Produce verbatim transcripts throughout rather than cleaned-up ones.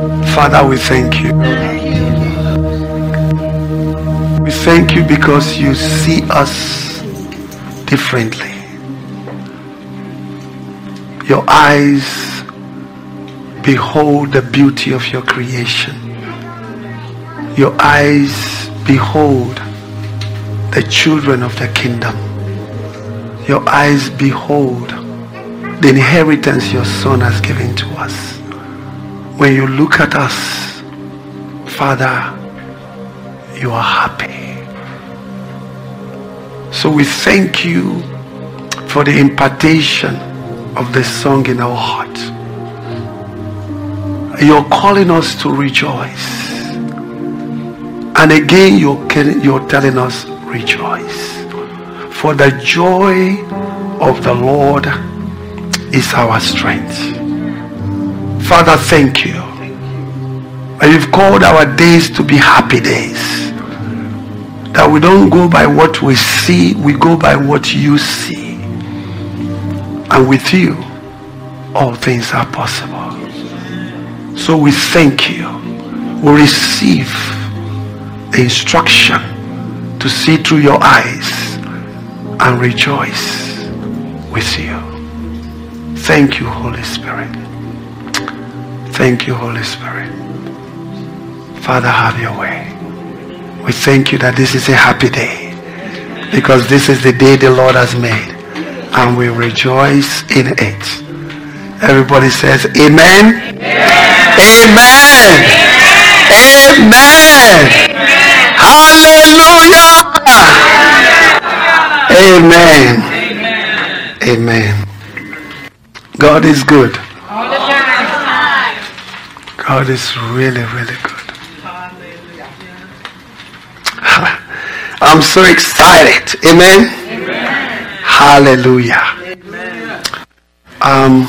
Father, we thank you. We thank you because you see us differently. Your eyes behold the beauty of your creation. Your eyes behold the children of the kingdom. Your eyes behold the inheritance your Son has given to us. When you look at us, Father, you are happy. So we thank you for the impartation of the song in our heart. You're calling us to rejoice. And again, you're, you're telling us, rejoice. For the joy of the Lord is our strength. Father, thank you. And you've called our days to be happy days. That we don't go by what we see, we go by what you see. And with you, all things are possible. So we thank you. We receive the instruction to see through your eyes and rejoice with you. Thank you, Holy Spirit. Thank you, Holy Spirit. Father, have your way. We thank you that this is a happy day, because this is the day the Lord has made, and we rejoice in it. Everybody says amen. Amen. Amen. Amen. Hallelujah. Amen. Amen. God is good. God is really, really good. I'm so excited. Amen. Amen. Hallelujah. Amen. Um,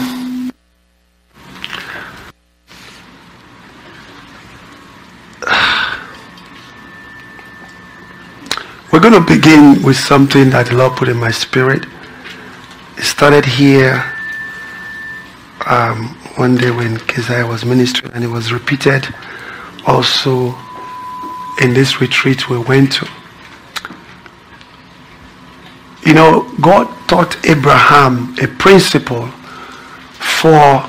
we're going to begin with something that the Lord put in my spirit. It started here um, one day when Keziah was ministering, and it was repeated also in this retreat we went to. You know, God taught Abraham a principle for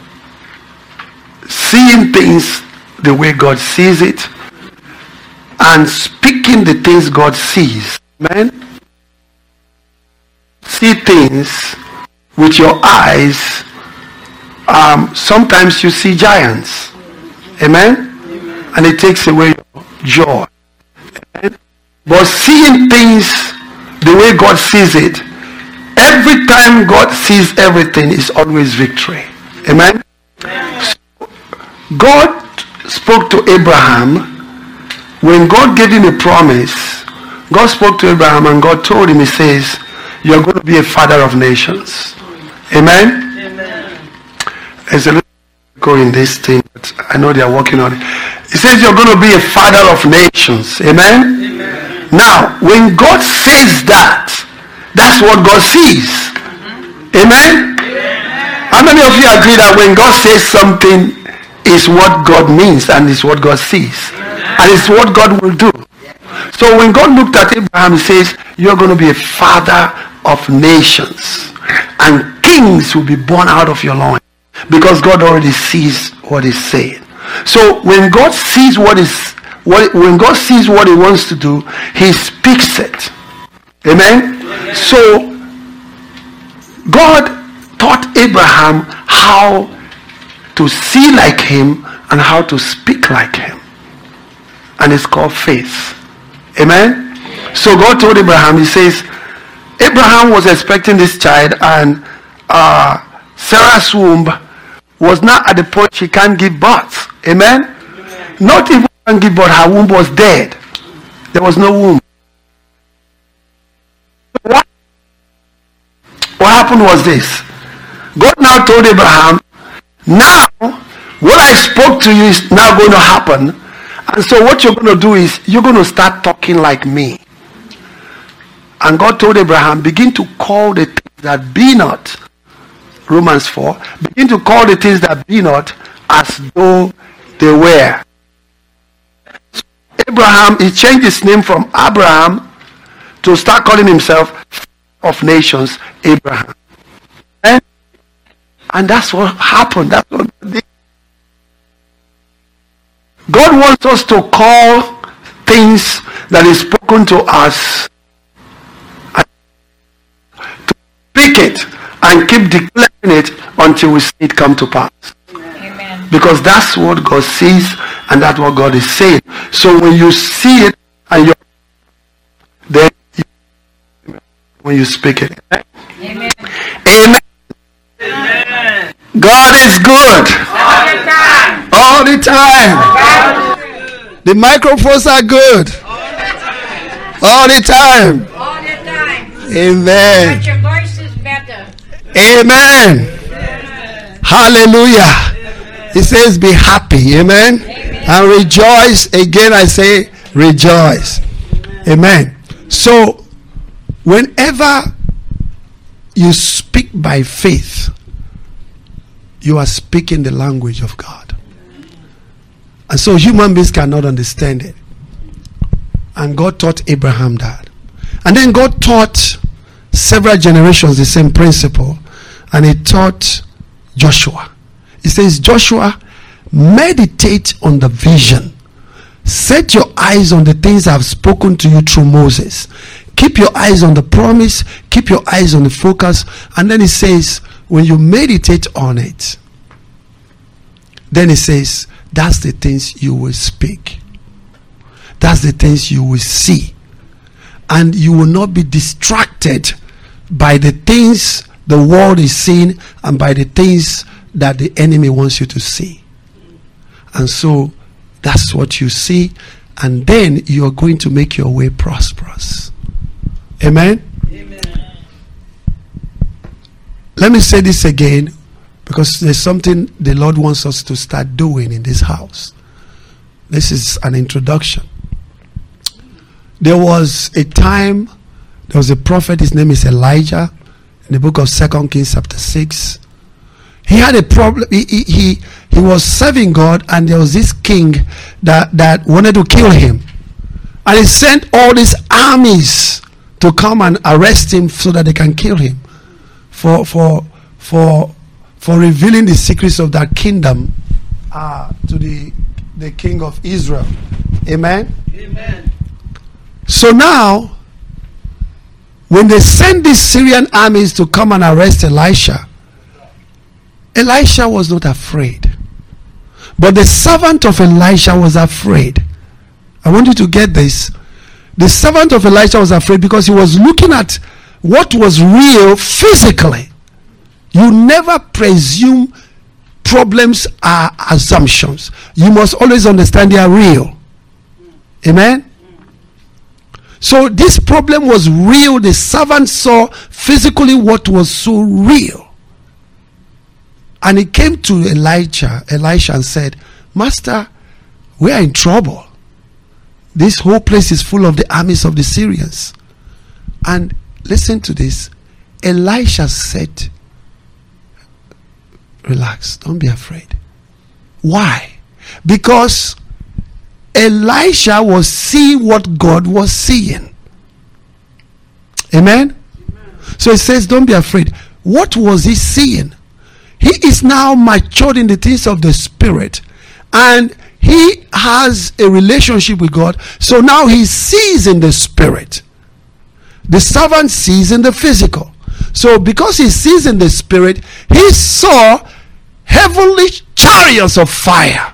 seeing things the way God sees it and speaking the things God sees. Amen? See things with your eyes. Um, sometimes you see giants. Amen? And it takes away your joy. Amen? But seeing things the way God sees it, every time God sees everything, is always victory. Amen? So God spoke to Abraham. When God gave him a promise, God spoke to Abraham and God told him, he says, you're going to be a father of nations. Amen? Amen. There's a little go in this thing, but I know they are working on it. He says you're going to be a father of nations. Amen? Amen. Now, when God says that, that's what God sees. Amen? Amen? How many of you agree that when God says something is what God means and is what God sees? And it's what God will do. So when God looked at Abraham, he says, you're going to be a father of nations, and kings will be born out of your loins, because God already sees what he's saying. So when God sees what is what when God sees what he wants to do, he speaks it. Amen. So God taught Abraham how to see like him and how to speak like him, and it's called faith. Amen. So God told Abraham, he says, Abraham was expecting this child, and uh, Sarah's womb was not at the point she can't give birth. Amen? Amen. Not even can give birth, her womb was dead. There was no womb. What, what happened was this. God now told Abraham, now what I spoke to you is now going to happen. And so what you're going to do is you're going to start talking like me. And God told Abraham, begin to call the things that be not, Romans four, begin to call the things that be not as though they were. So Abraham, he changed his name from Abraham to start calling himself of nations, Abraham. And, and that's what happened. That's what God did. God wants us to call things that is spoken to us, and to speak it and keep declaring it until we see it come to pass. Amen. Because that's what God sees and that's what God is saying. So when you see it and you then you, when you speak it. Amen. Amen. Amen. God is good. All the time. All the time. The microphones are good. All the time. All the time. Amen. But your voice is better. Amen. Amen. Hallelujah. Amen. It says be happy. Amen. Amen. And rejoice. Again I say rejoice. Amen. Amen. So whenever you speak by faith, you are speaking the language of God. And so human beings cannot understand it. And God taught Abraham that. And then God taught several generations the same principle. And he taught Joshua. He says, Joshua, meditate on the vision. Set your eyes on the things I have spoken to you through Moses. Keep your eyes on the promise. Keep your eyes on the focus. And then he says, when you meditate on it, then he says, that's the things you will speak. That's the things you will see. And you will not be distracted by the things the world is seeing and by the things that the enemy wants you to see. And so that's what you see. And then you are going to make your way prosperous. Amen? Amen. Let me say this again, because there's something the Lord wants us to start doing in this house. This is an introduction. There was a time, there was a prophet, his name is Elijah, in the book of Second Kings chapter six. He had a problem, he, he, he, he was serving God, and there was this king that, that wanted to kill him. And he sent all these armies to come and arrest him so that they can kill him. For for for for revealing the secrets of that kingdom uh, to the the king of Israel. Amen. Amen. So now, when they sent these Syrian armies to come and arrest Elisha, Elisha was not afraid, but the servant of Elisha was afraid. I want you to get this. The servant of Elisha was afraid because he was looking at what was real physically. You never presume problems are assumptions. You must always understand they are real. Amen? So this problem was real. The servant saw physically what was so real. And he came to Elijah, Elisha and said, Master, we are in trouble. This whole place is full of the armies of the Syrians. And listen to this. Elisha said, relax, don't be afraid. Why? Because Elisha was seeing what God was seeing. Amen? Amen? So it says, don't be afraid. What was he seeing? He is now matured in the things of the Spirit. And he has a relationship with God. So now he sees in the Spirit. The servant sees in the physical. So because he sees in the Spirit, he saw heavenly chariots of fire.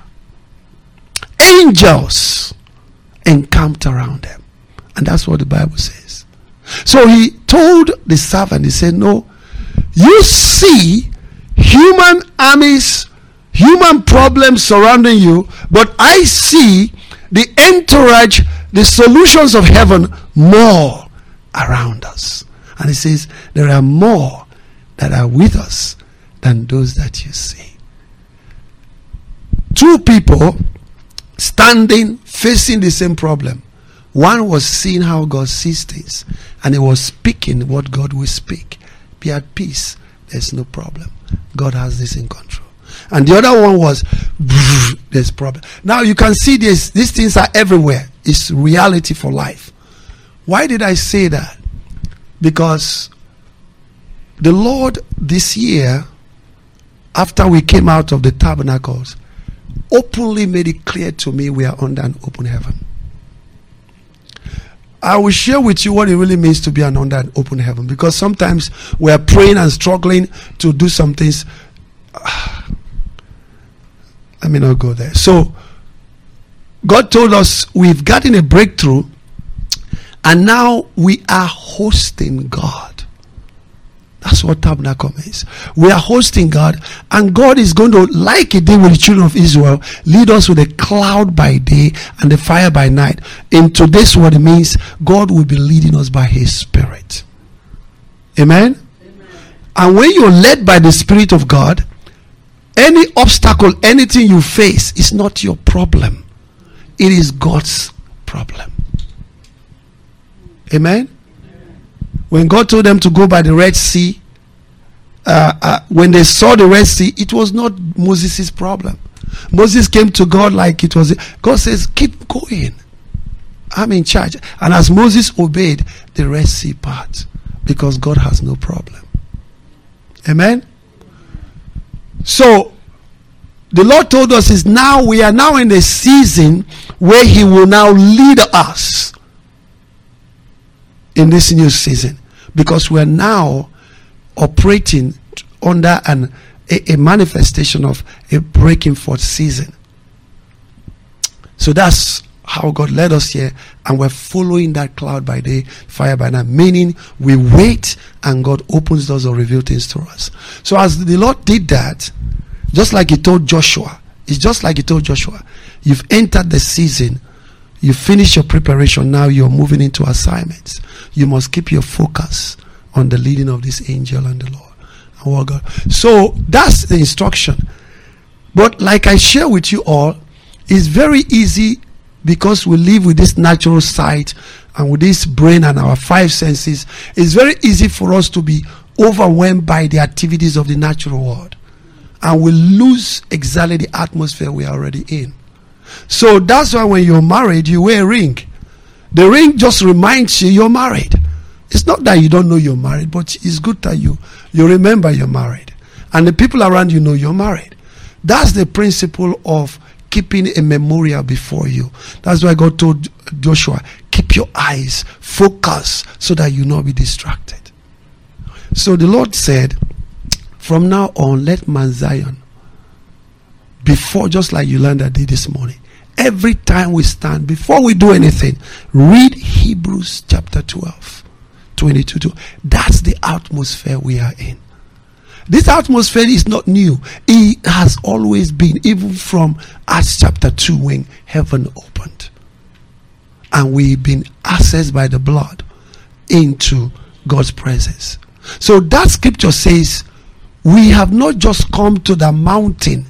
Angels encamped around them. And that's what the Bible says. So he told the servant, he said, no, you see human armies, human problems surrounding you, but I see the entourage, the solutions of heaven more around us. And he says, there are more that are with us than those that you see. Two people standing, facing the same problem. One was seeing how God sees things, and he was speaking what God will speak. Be at peace. There's no problem. God has this in control. And the other one was, there's problem. Now you can see this, these things are everywhere. It's reality for life. Why did I say that? Because the Lord this year, after we came out of the tabernacles, openly made it clear to me we are under an open heaven. I will share with you what it really means to be an under an open heaven, because sometimes we are praying and struggling to do some things. Let me not go there. So God told us we've gotten a breakthrough, and now we are hosting God. That's what tabernacle means. We are hosting God, and God is going to, like He did with the children of Israel, lead us with a cloud by day and the fire by night. In today's word, it means God will be leading us by His Spirit. Amen? Amen. And when you're led by the Spirit of God, any obstacle, anything you face is not your problem. It is God's problem. Amen? When God told them to go by the Red Sea, uh, uh, when they saw the Red Sea, it was not Moses' problem. Moses came to God like it was. God says, keep going. I'm in charge. And as Moses obeyed, the Red Sea part, because God has no problem. Amen? So, the Lord told us is now, we are now in a season where He will now lead us in this new season, because we are now operating under an a, a manifestation of a breaking forth season. So that's how God led us here, and we're following that cloud by day, fire by night, meaning we wait and God opens doors or reveals things to us. So as the Lord did that, just like He told Joshua, it's just like He told Joshua, you've entered the season. You finish your preparation, now you're moving into assignments. You must keep your focus on the leading of this angel and the Lord. And what God. So that's the instruction. But like I share with you all, it's very easy, because we live with this natural sight and with this brain and our five senses. It's very easy for us to be overwhelmed by the activities of the natural world, and we lose exactly the atmosphere we are already in. So that's why when you're married, you wear a ring. The ring just reminds you you're married. It's not that you don't know you're married, but it's good that you, you remember you're married. And the people around you know you're married. That's the principle of keeping a memorial before you. That's why God told Joshua, keep your eyes focused so that you not be distracted. So the Lord said, from now on, let Mount Zion, before, just like Yolanda did this morning, every time we stand, before we do anything, read Hebrews chapter twelve, twenty-two. To, that's the atmosphere we are in. This atmosphere is not new. It has always been, even from Acts chapter two, when heaven opened. And we've been accessed by the blood into God's presence. So that scripture says, we have not just come to the mountain,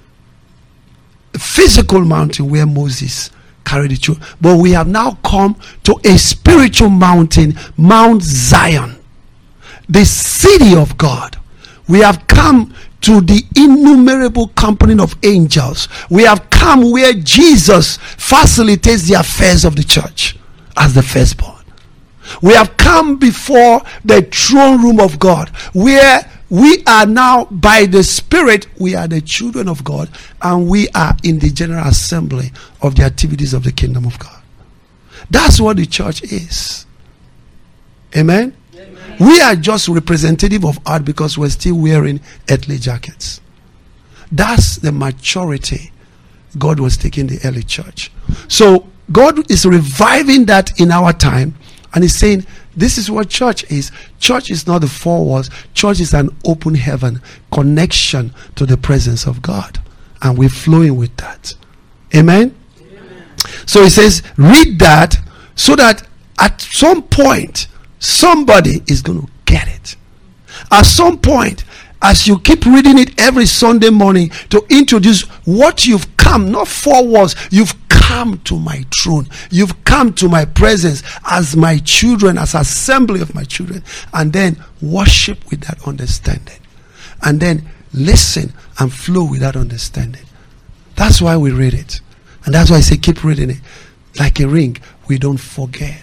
physical mountain where Moses carried the children, but we have now come to a spiritual mountain, Mount Zion, the city of God. We have come to the innumerable company of angels. We have come where Jesus facilitates the affairs of the church as the firstborn. We have come before the throne room of God, where we are now, by the Spirit, we are the children of God, and we are in the general assembly of the activities of the kingdom of God. That's what the church is. Amen? Amen. We are just representative of art because we're still wearing earthly jackets. That's the maturity God was taking the early church. So God is reviving that in our time, and He's saying, this is what church is. Church is not the four walls. Church is an open heaven, connection to the presence of God. And we're flowing with that. Amen? Amen. So He says, read that so that at some point, somebody is going to get it. At some point, as you keep reading it every Sunday morning to introduce what you've come, not four walls, you've come to my throne. You've come to my presence as my children, as assembly of my children. And then worship with that understanding. And then listen and flow with that understanding. That's why we read it. And that's why I say keep reading it. Like a ring, we don't forget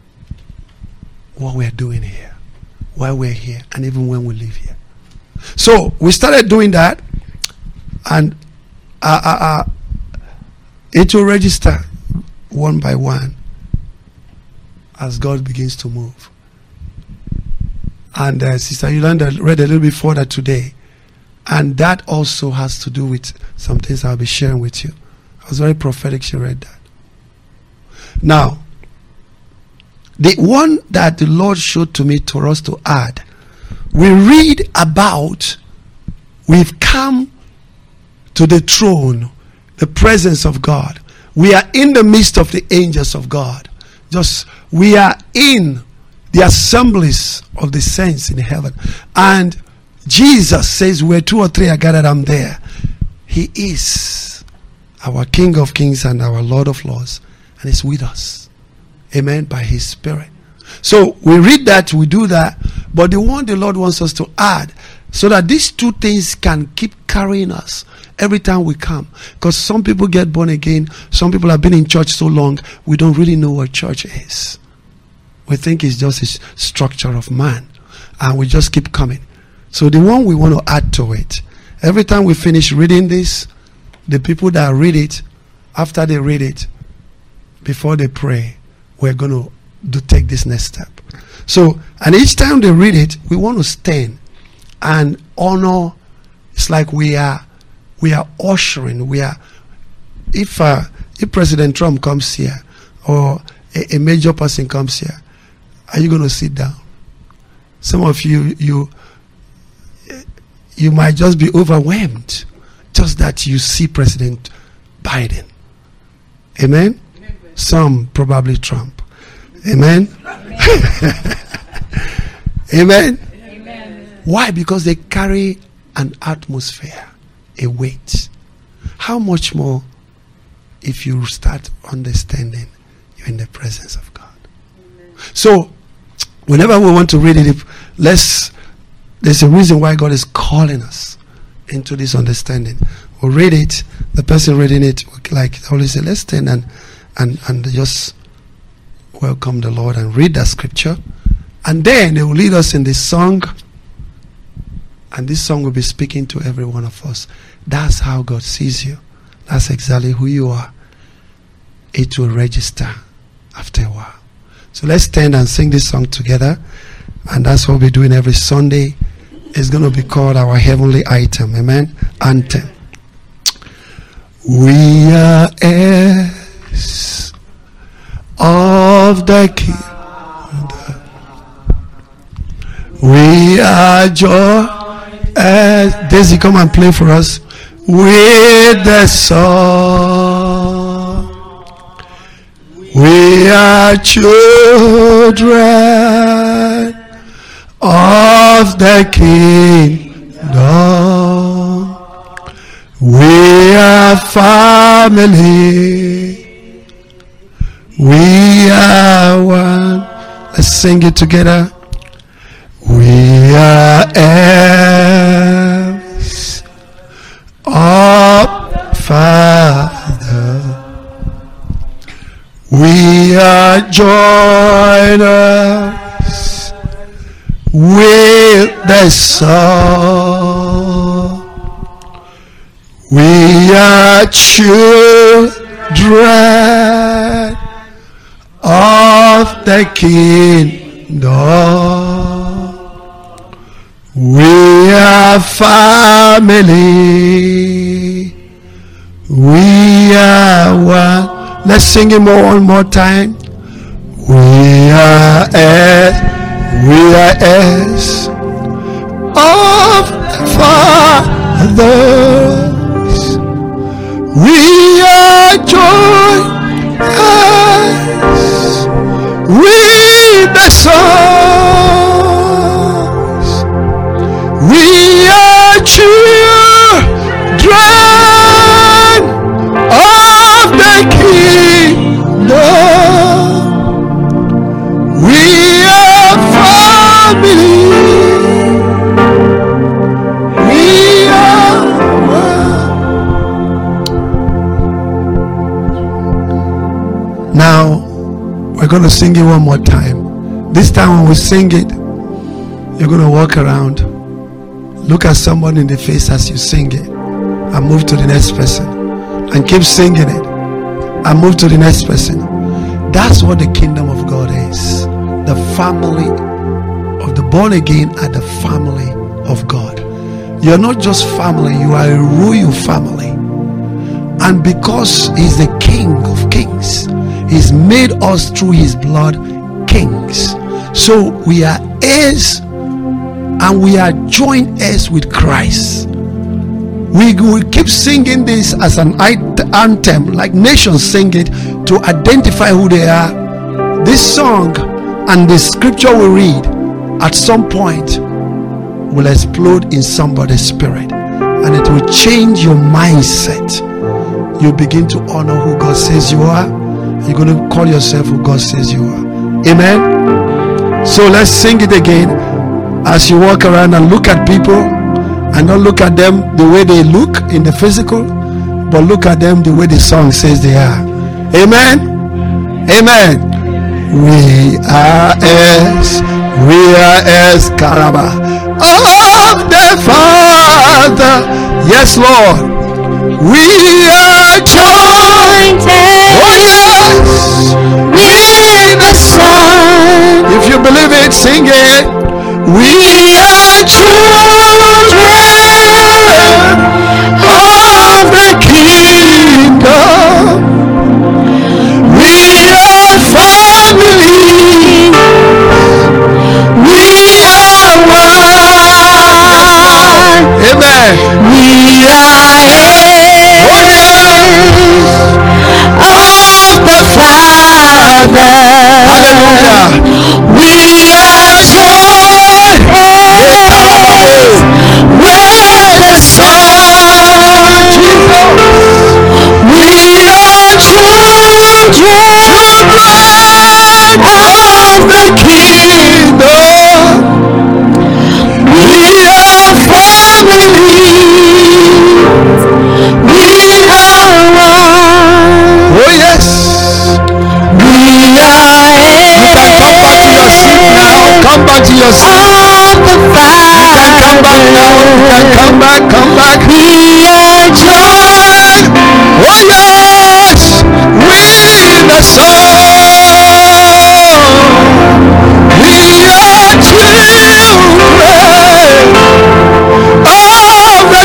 what we're doing here, why we're here, and even when we leave here. So we started doing that, and uh, uh, uh, it will register one by one as God begins to move. And uh, Sister Yolanda read a little bit further today, and that also has to do with some things I'll be sharing with you. I was very prophetic, she read that. Now, the one that the Lord showed to me for us to add, we read about we've come to the throne, the presence of God. We are in the midst of the angels of God. Just we are in the assemblies of the saints in heaven. And Jesus says, where two or three are gathered, I'm there. He is our King of kings and our Lord of lords. And He's with us. Amen. By His Spirit. So we read that, we do that. But the one the Lord wants us to add, so that these two things can keep carrying us every time we come. Because some people get born again. Some people have been in church so long, we don't really know what church is. We think it's just a structure of man. And we just keep coming. So the one we want to add to it, every time we finish reading this, the people that read it, after they read it, before they pray, we're going to do take this next step. So, and each time they read it, we want to stand and honor. It's like we are, we are ushering. We are. If uh, if President Trump comes here, or a, a major person comes here, are you going to sit down? Some of you, you, you might just be overwhelmed, just that you see President Biden. Amen. Some probably Trump. Amen. Amen. Amen. Amen. Why? Because they carry an atmosphere, a weight. How much more if you start understanding you're in the presence of God? Amen. So, whenever we want to read it, let's, there's a reason why God is calling us into this understanding. We'll read it, the person reading it, like the Holy Spirit, let's stand and And, and just welcome the Lord and read that scripture. And then they will lead us in this song. And this song will be speaking to every one of us. That's how God sees you. That's exactly who you are. It will register after a while. So let's stand and sing this song together. And that's what we're doing every Sunday. It's going to be called our heavenly item. Amen. Anthem. We are heirs of the King. We are joy. As Daisy, come and play for us with the song. We are children of the kingdom. We are family. We are one. Let's sing it together. We are heirs of Father. We are joiners with the Son. We are children of the kingdom. We are family. We are one. Let's sing it more one more time. We are heirs. We are heirs of the fathers. We are joiners with the sons. We are children of the kingdom. We are family. We are Now, we're going to sing it one more time. This time when we sing it, you're going to walk around, look at someone in the face as you sing it, and move to the next person. And keep singing it, and move to the next person. That's what the kingdom of God is. The family of the born again are the family of God. You're not just family, you are a royal family. And because He's the King of Kings, He's made us through His blood kings. So we are heirs, and we are joint heirs with Christ. We will keep singing this as an anthem, like nations sing it to identify who they are. This song and the scripture we read at some point will explode in somebody's spirit, and it will change your mindset. You begin to honor who God says you are. You're going to call yourself who God says you are. Amen. So let's sing it again as you walk around and look at people, and don't look at them the way they look in the physical, but look at them the way the song says they are. Amen. Amen. We are as we are as Karaba of the Father. Yes, Lord. We are joined. Oh yes, with the Son. If you believe it, sing it. We are children of the kingdom. We are family. We are one. Amen. We are heirs of the Father. Hallelujah. We are joined with the Son. We are children of the kingdom. We are family. We are one. Oh yes. We are heirs. Come back to your seat now. Come back to your seat. You can come back now. You can come back. Come back. We are joined. Oh yes. With the Son. We are children of the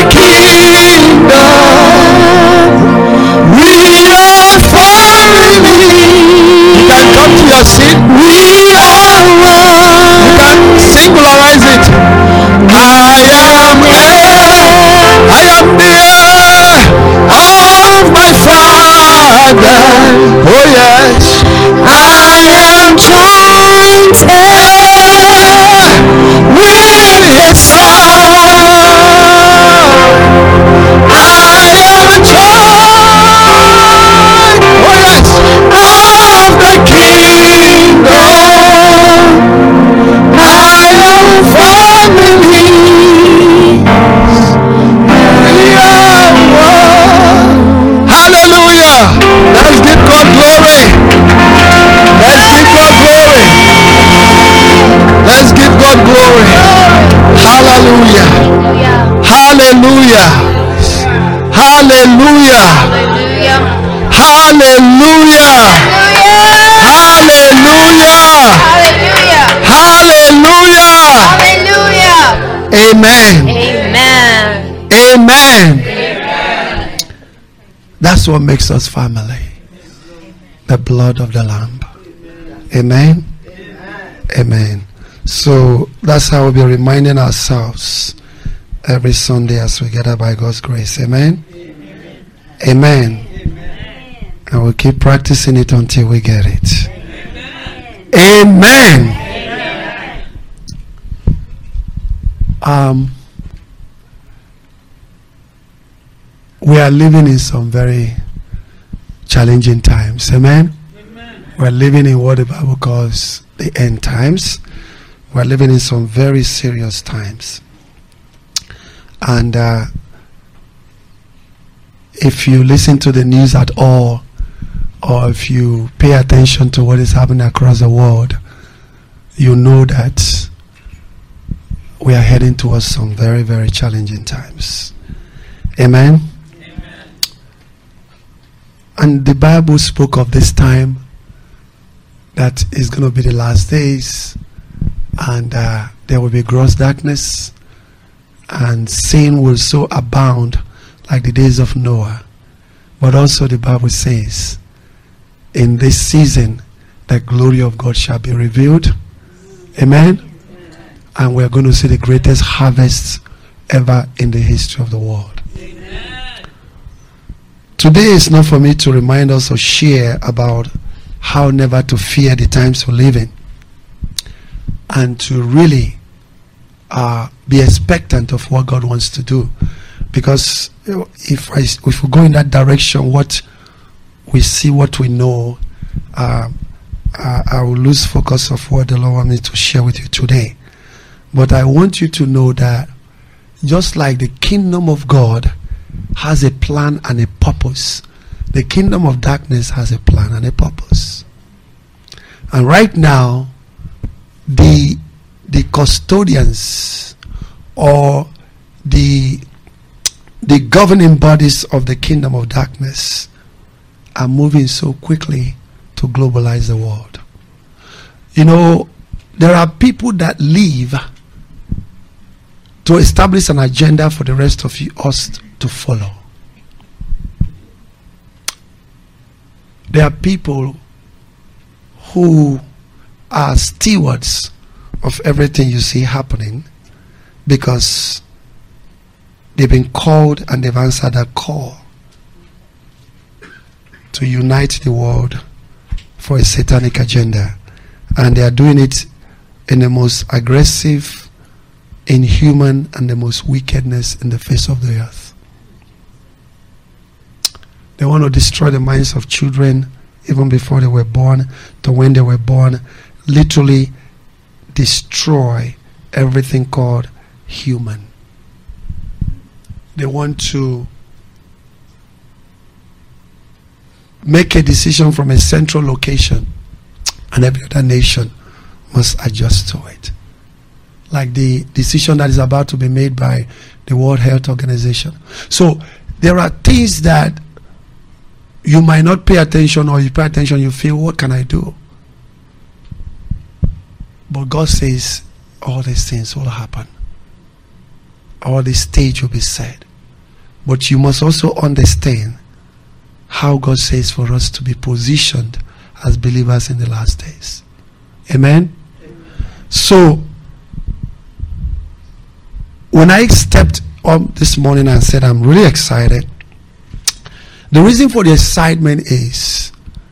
kingdom. We are family. You can come to your seat. We are one. You can singularize it. I am here. I am near of my Father. Oh yes. I am joined with His Son. I am joined, oh yes, of the kingdom. I am family. We are one. Hallelujah. Let's give God glory. Let's give God glory. Let's give God glory. Hallelujah. Hallelujah. Hallelujah. Hallelujah. Hallelujah. Hallelujah. Amen. Amen. Amen. That's what makes us family. The blood of the Lamb. Amen. Amen. So that's how we'll be reminding ourselves every Sunday as we gather by God's grace. Amen. Amen. Amen. And we'll keep practicing it until we get it. Amen. Amen. Um, we are living in some very challenging times. Amen. Amen. We're living in what the Bible calls the end times. We're living in some very serious times. And uh, if you listen to the news at all, or if you pay attention to what is happening across the world, you know that we are heading towards some very, very challenging times. Amen? Amen. And the Bible spoke of this time that is going to be the last days, and uh, there will be gross darkness, and sin will so abound like the days of Noah. But also the Bible says, in this season, the glory of God shall be revealed. Amen? Amen. And we're going to see the greatest harvest ever in the history of the world. Amen. Today is not for me to remind us or share about how never to fear the times we live in, and to really uh, be expectant of what God wants to do. Because if I, if we go in that direction, what we see, what we know, uh, uh, I will lose focus of what the Lord wants me to share with you today. But I want you to know that just like the kingdom of God has a plan and a purpose, the kingdom of darkness has a plan and a purpose. And right now, the the custodians or the the governing bodies of the kingdom of darkness are moving so quickly to globalize the world. You know, there are people that live to establish an agenda for the rest of us to follow. There are people who are stewards of everything you see happening because they've been called and they've answered that call to unite the world for a satanic agenda. And they are doing it in the most aggressive, inhuman, and the most wickedness in the face of the earth. They want to destroy the minds of children even before they were born to when they were born. Literally destroy everything called human. They want to make a decision from a central location, and every other nation must adjust to it. Like the decision that is about to be made by the World Health Organization. So there are things that you might not pay attention, or you pay attention, you feel, what can I do? But God says all these things will happen. All this stage will be set. But you must also understand how God says for us to be positioned as believers in the last days. Amen? Amen. So, when I stepped up this morning and said I'm really excited, the reason for the excitement is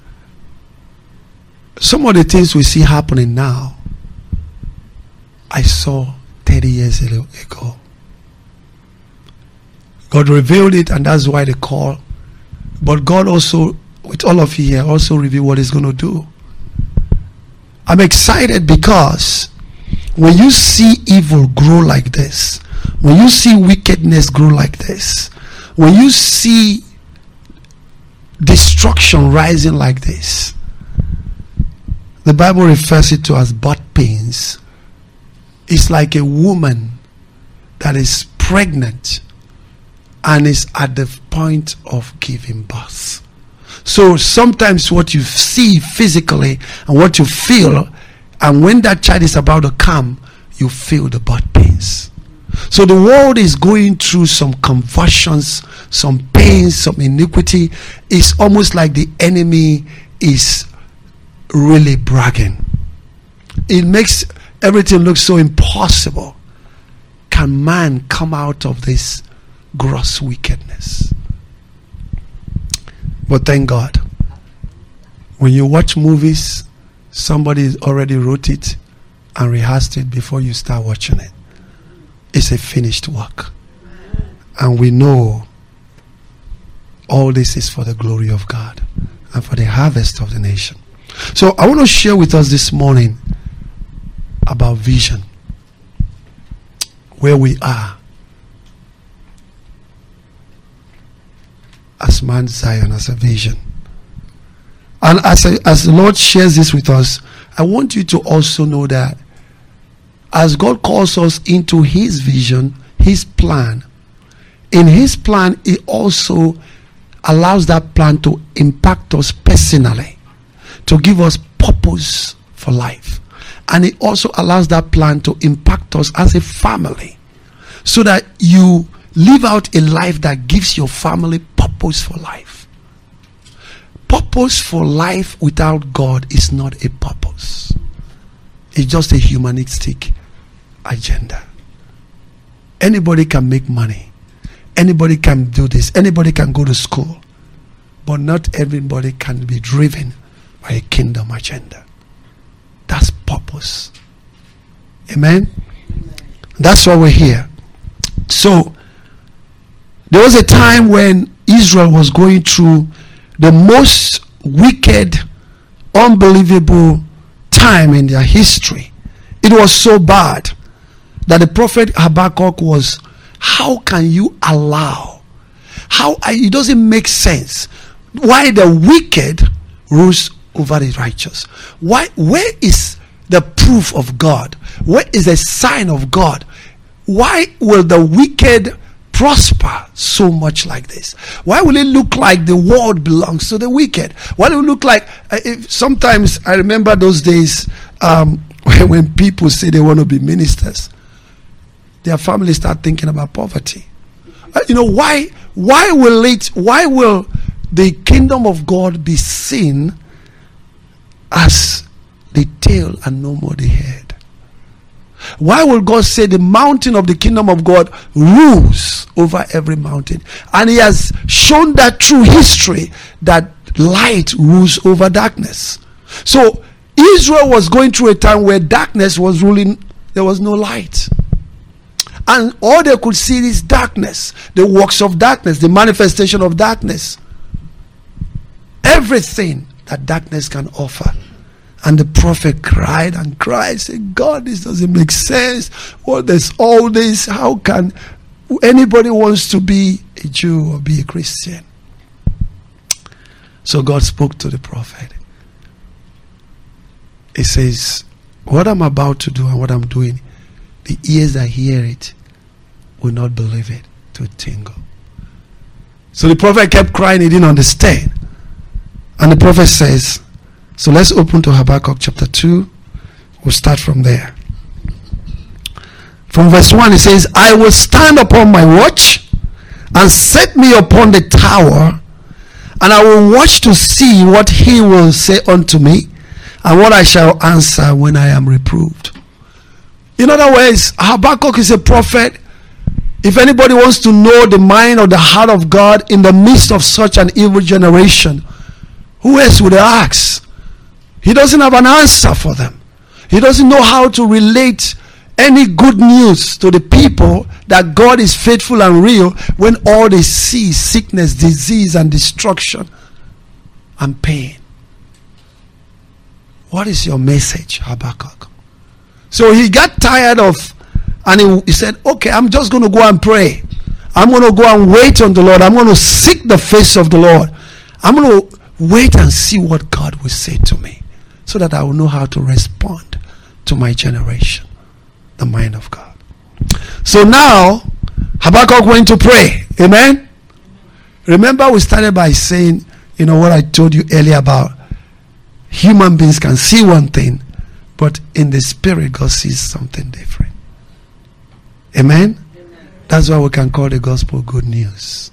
some of the things we see happening now, I saw thirty years ago. God revealed it, and that's why they call. But God also, with all of you here, also revealed what He's going to do. I'm excited because when you see evil grow like this, when you see wickedness grow like this, when you see destruction rising like this, the Bible refers it to as birth pains. It's like a woman that is pregnant and is at the point of giving birth. So sometimes what you see physically and what you feel, and when that child is about to come, you feel the birth pains. So the world is going through some convulsions, some pains, some iniquity. It's almost like the enemy is really bragging. It makes everything look so impossible. Can man come out of this gross wickedness? But thank God, when you watch movies, somebody already wrote it and rehearsed it before you start watching it. It's a finished work. And we know all this is for the glory of God and for the harvest of the nation. So I want to share with us this morning about vision, where we are as Mount Zion, as a vision. And as, I, as the Lord shares this with us, I want you to also know that as God calls us into His vision, His plan, in His plan, He also allows that plan to impact us personally, to give us purpose for life. And He also allows that plan to impact us as a family, so that you live out a life that gives your family purpose for life. Purpose for life without God is not a purpose. It's just a humanistic agenda. Anybody can make money. Anybody can do this. Anybody can go to school. But not everybody can be driven by a kingdom agenda. That's purpose. Amen? That's why we're here. So, there was a time when Israel was going through the most wicked, unbelievable time in their history. It was so bad that the prophet Habakkuk was, how can you allow, how, it doesn't make sense why the wicked rules over the righteous. Why? Where is the proof of God? Where is the sign of God? Why will the wicked prosper so much like this? Why will it look like the world belongs to the wicked? Why will it look like, uh, if, sometimes I remember those days um, when people say they want to be ministers, their families start thinking about poverty. Uh, you know, why, why will it, why will the kingdom of God be seen as the tail and no more the head? Why will God say the mountain of the kingdom of God rules over every mountain? And He has shown that through history that light rules over darkness. So Israel was going through a time where darkness was ruling. There was no light. And all they could see is darkness, the works of darkness, the manifestation of darkness. Everything that darkness can offer. And the prophet cried and cried, said, God, this doesn't make sense. Well, there's all this. How can anybody wants to be a Jew or be a Christian? So God spoke to the prophet. He says, what I'm about to do and what I'm doing, the ears that hear it will not believe it, to tingle. So the prophet kept crying, he didn't understand. And the prophet says, so let's open to Habakkuk chapter two. We'll start from there. From verse one, it says, I will stand upon my watch and set me upon the tower, and I will watch to see what He will say unto me, and what I shall answer when I am reproved. In other words, Habakkuk is a prophet. If anybody wants to know the mind or the heart of God in the midst of such an evil generation, who else would they ask? He doesn't have an answer for them. He doesn't know how to relate any good news to the people that God is faithful and real when all they see is sickness, disease, and destruction and pain. What is your message, Habakkuk? So he got tired of, and he, he said, okay, I'm just going to go and pray. I'm going to go and wait on the Lord. I'm going to seek the face of the Lord. I'm going to wait and see what God will say to me, so that I will know how to respond to my generation, the mind of God. So now, Habakkuk went to pray. Amen? Remember, we started by saying, you know, what I told you earlier about human beings can see one thing, but in the spirit, God sees something different. Amen? Amen. That's why we can call the gospel good news.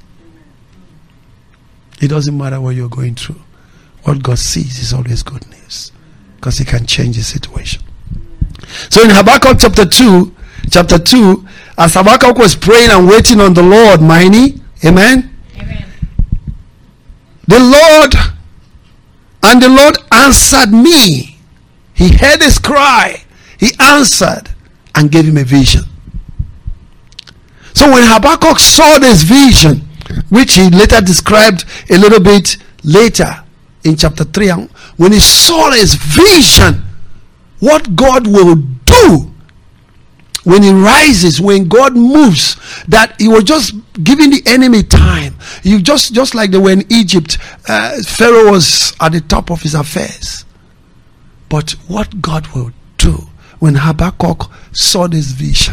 It doesn't matter what you're going through. What God sees is always good news, because He can change the situation. So in Habakkuk chapter two, chapter two, as Habakkuk was praying and waiting on the Lord, mighty, amen? Amen. The Lord, and the Lord answered me. He heard his cry. He answered and gave him a vision. So when Habakkuk saw this vision, which he later described a little bit later in chapter three, when he saw his vision, what God will do, when he rises, when God moves, that he was just giving the enemy time. You just, just like they were in Egypt, uh, Pharaoh was at the top of his affairs. But what God will do when Habakkuk saw this vision,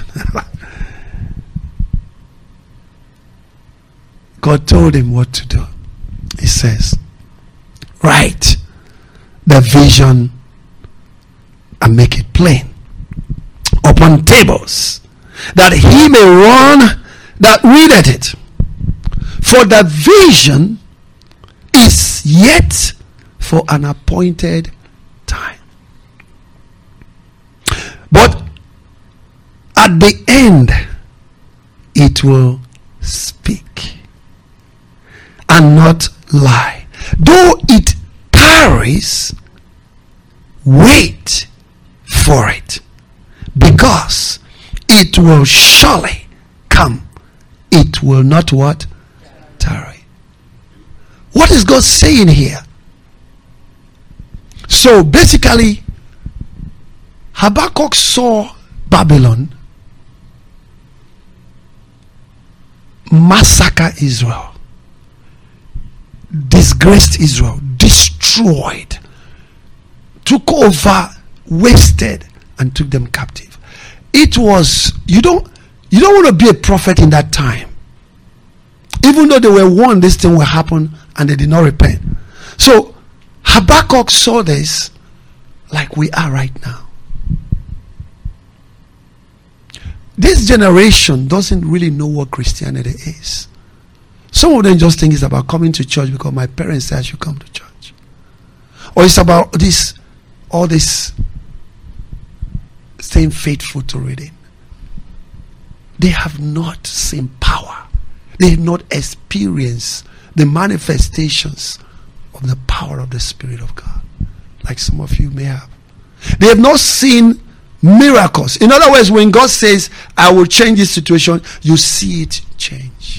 God told him what to do. He says, write the vision and make it plain upon tables, that he may run that readeth it. For the vision is yet for an appointed time. But at the end, it will speak and not lie. Though it tarries, wait for it, because it will surely come. It will not what? Tarry. What is God saying here? So basically, Habakkuk saw Babylon massacre Israel, disgraced Israel, destroyed, took over, wasted, and took them captive. It was, you don't you don't want to be a prophet in that time, even though they were warned this thing will happen and they did not repent. So Habakkuk saw this like we are right now. This generation doesn't really know what Christianity is. Some of them just think it's about coming to church because my parents said I should come to church, or it's about this, all this staying faithful to reading. They have not seen power. They have not experienced the manifestations of the power of the Spirit of God, like some of you may have. They have not seen miracles. In other words, when God says, I will change this situation, you see it change.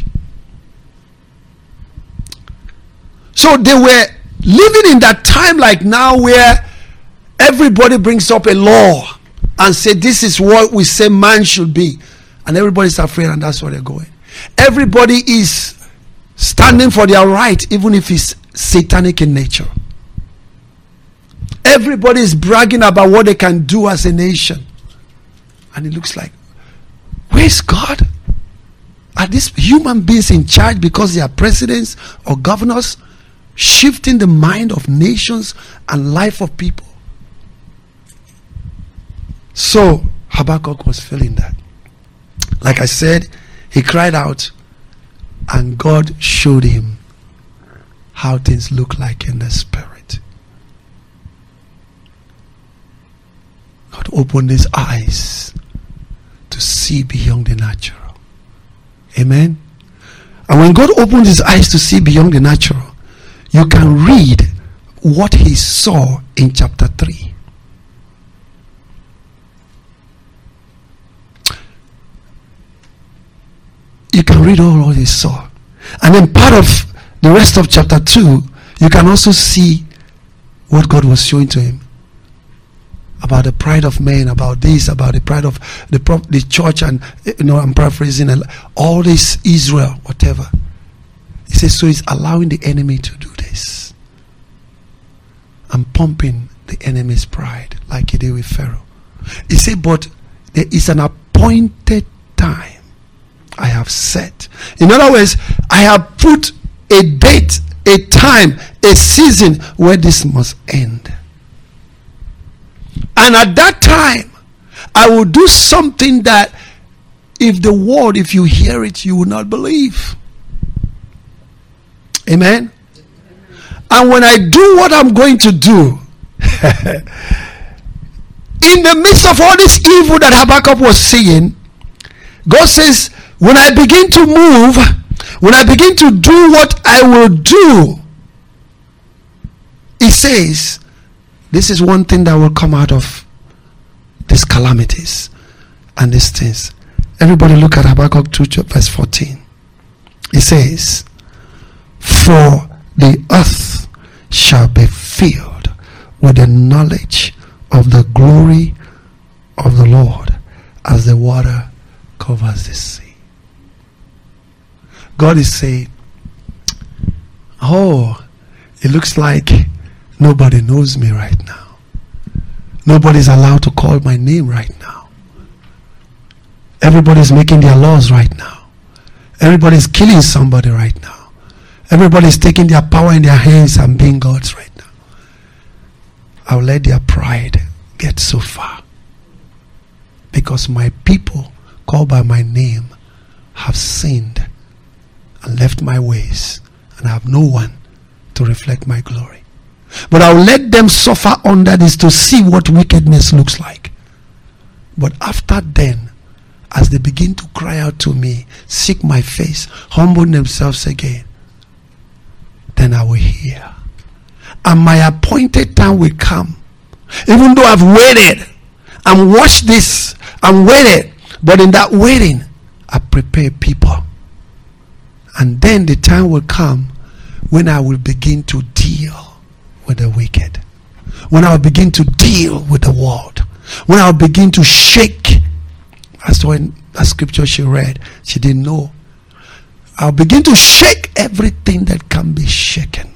So they were living in that time like now, where everybody brings up a law and say this is what we say man should be, and everybody's afraid, and that's where they're going. Everybody is standing for their right, even if it's satanic in nature. Everybody is bragging about what they can do as a nation, and it looks like, where's God? Are these human beings in charge because they are presidents or governors, shifting the mind of nations and life of people? So Habakkuk was feeling that. Like I said, he cried out, and God showed him how things look like in the spirit. God opened his eyes to see beyond the natural. Amen. And when God opened his eyes to see beyond the natural, you can read what he saw in chapter three. You can read all what he saw. And then part of the rest of chapter two, you can also see what God was showing to him about the pride of men, about this, about the pride of the, the church, and, you know, I'm paraphrasing, all this Israel, whatever. He says, so he's allowing the enemy to do this. I'm pumping the enemy's pride like he did with Pharaoh. He said, but there is an appointed time I have set. In other words, I have put a date, a time, a season where this must end. And at that time, I will do something that if the word, if you hear it, you will not believe. Amen. And when I do what I'm going to do, in the midst of all this evil that Habakkuk was seeing, God says, when I begin to move, when I begin to do what I will do, He says, this is one thing that will come out of these calamities and these things. Everybody look at Habakkuk two verse fourteen. It says, for the earth shall be filled with the knowledge of the glory of the Lord, as the water covers the sea. God is saying, oh, it looks like nobody knows me right now. Nobody's allowed to call my name right now. Everybody's making their laws right now. Everybody's killing somebody right now. Everybody's taking their power in their hands and being gods right now. I'll let their pride get so far. Because my people called by my name have sinned and left my ways, and I have no one to reflect my glory. But I'll let them suffer under this to see what wickedness looks like. But after then, as they begin to cry out to me, seek my face, humble themselves again, then I will hear. And my appointed time will come. Even though I've waited and watched this and waited, but in that waiting, I prepare people. And then the time will come when I will begin to deal with the wicked. When I will begin to deal with the world. When I will begin to shake. That's when that scripture she read, she didn't know. I'll begin to shake everything that can be shaken.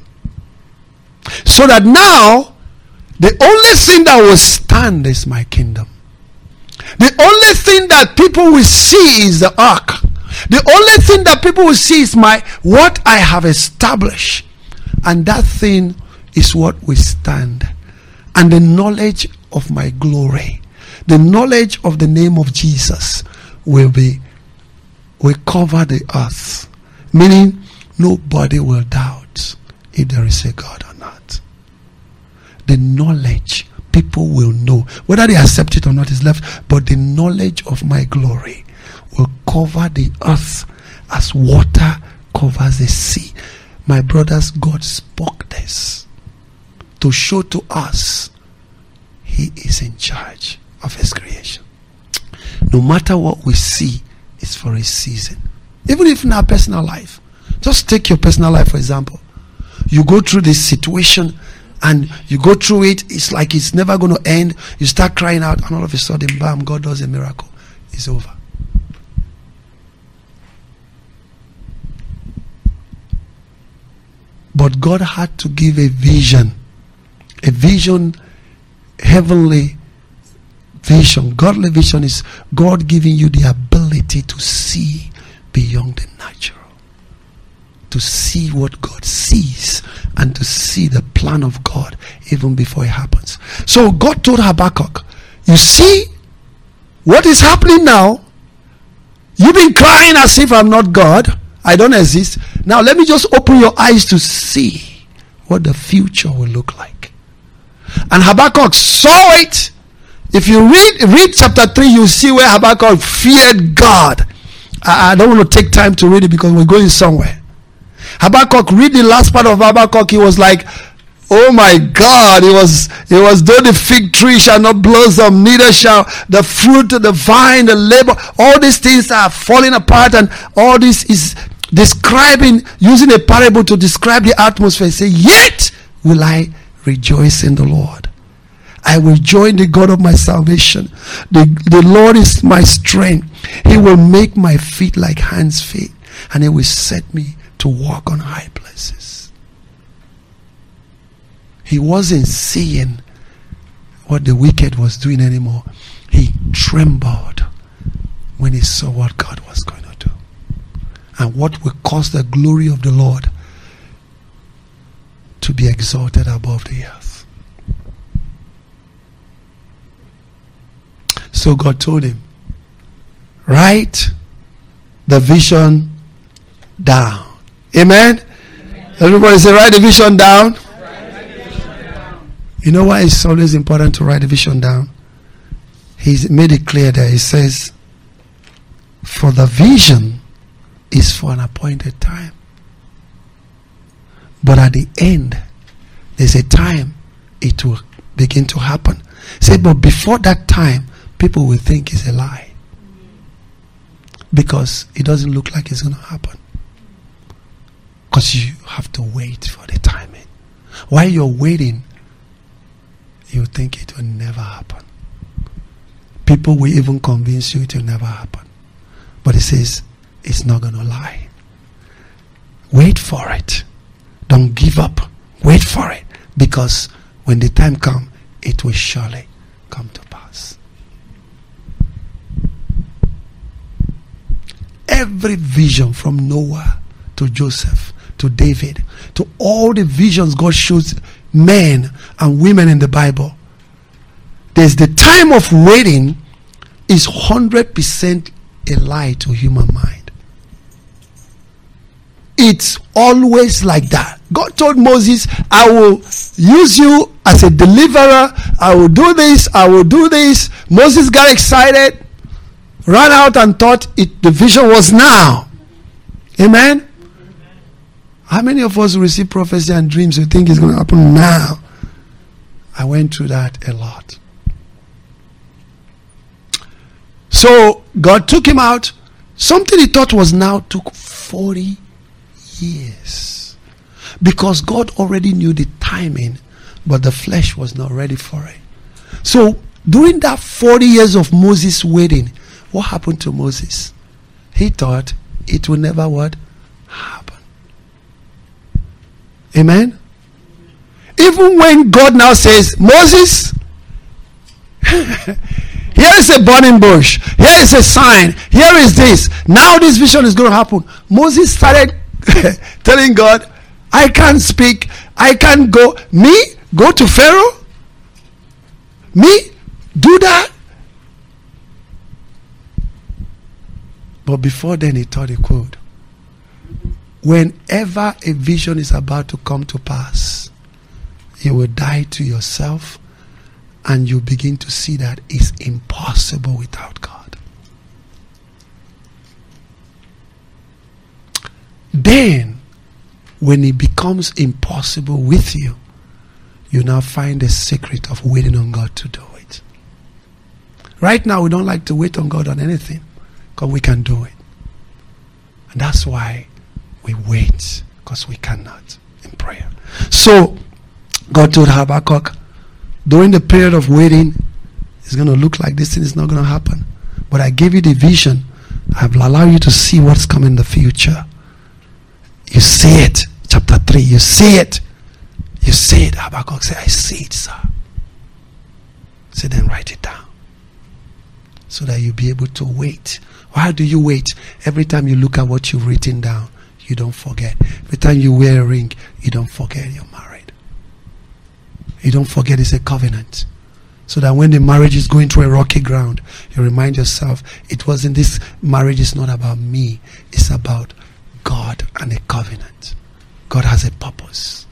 So that now, the only thing that will stand is my kingdom. The only thing that people will see is the ark. The only thing that people will see is my what I have established. And that thing is what will stand. And the knowledge of my glory, the knowledge of the name of Jesus will be will cover the earth. Meaning nobody will doubt if there is a God or not. The knowledge, people will know. Whether they accept it or not is left. But the knowledge of my glory will cover the earth as water covers the sea. My brothers, God spoke this to show to us He is in charge of His creation. No matter what we see, it's for a season. Even if in our personal life. Just take your personal life for example. You go through this situation and you go through it, it's like it's never going to end. You start crying out and all of a sudden, bam, God does a miracle. It's over. But God had to give a vision. A vision, heavenly vision. Godly vision is God giving you the ability to see beyond the natural. To see what God sees and to see the plan of God even before it happens. So God told Habakkuk, you see what is happening now? You've been crying as if I'm not God. I don't exist. Now let me just open your eyes to see what the future will look like. And Habakkuk saw it. If you read read chapter three, you see where Habakkuk feared God. I, I don't want to take time to read it because we're going somewhere. Habakkuk, read the last part of Habakkuk. He was like, oh my God, it was it was though the fig tree shall not blossom, neither shall the fruit, the vine, the labor, all these things are falling apart, and all this is describing, using a parable to describe the atmosphere. Say, yet will I rejoice in the Lord. I will join the God of my salvation. The, the Lord is my strength. He will make my feet like hands' feet, and He will set me to walk on high places. He wasn't seeing what the wicked was doing anymore. He trembled when he saw what God was going to do and what will cause the glory of the Lord to be exalted above the earth. So God told him, write the vision down. Amen? Amen. Everybody say, write the vision down. Write the vision down. You know why it's always important to write the vision down? He's made it clear there. He says, for the vision is for an appointed time. But at the end, there's a time it will begin to happen. Say, but before that time, people will think it's a lie. Because it doesn't look like it's going to happen. Because you have to wait for the timing. While you're waiting, you think it will never happen. People will even convince you it will never happen. But it says it's not going to lie. Wait for it. Don't give up. Wait for it. Because when the time comes, it will surely come to pass. Every vision from Noah to Joseph to David to all the visions God shows men and women in the Bible, there's the time of waiting is one hundred percent a lie to human mind. It's always like that. God told Moses, I will use you as a deliverer. I will do this. I will do this. Moses got excited, ran out and thought it, the vision was now. Amen? How many of us receive prophecy and dreams who think it's going to happen now? I went through that a lot. So God took him out. Something he thought was now took forty years. Because God already knew the timing, but the flesh was not ready for it. So during that forty years of Moses waiting, what happened to Moses? He thought it would never what? Happen. Amen? Even when God now says, Moses, here is a burning bush. Here is a sign. Here is this. Now this vision is going to happen. Moses started telling God, I can't speak. I can't go. Me? Go to Pharaoh? Me? Do that? But before then he thought he could. Whenever a vision is about to come to pass, you will die to yourself and you begin to see that it's impossible without God. Then, when it becomes impossible with you, you now find the secret of waiting on God to do it. Right now, we don't like to wait on God on anything because we can do it. And that's why we wait, because we cannot in prayer. So, God told Habakkuk, during the period of waiting, it's going to look like this thing is not going to happen. But I gave you the vision. I will allow you to see what's coming in the future. You see it. Chapter three, you see it. You see it. Habakkuk said, I see it, sir. So then write it down. So that you'll be able to wait. Why do you wait? Every time you look at what you've written down, you don't forget. Every time you wear a ring, you don't forget you're married. You don't forget it's a covenant. So that when the marriage is going through a rocky ground, you remind yourself, it wasn't this marriage is not about me. It's about God and a covenant. God has a purpose.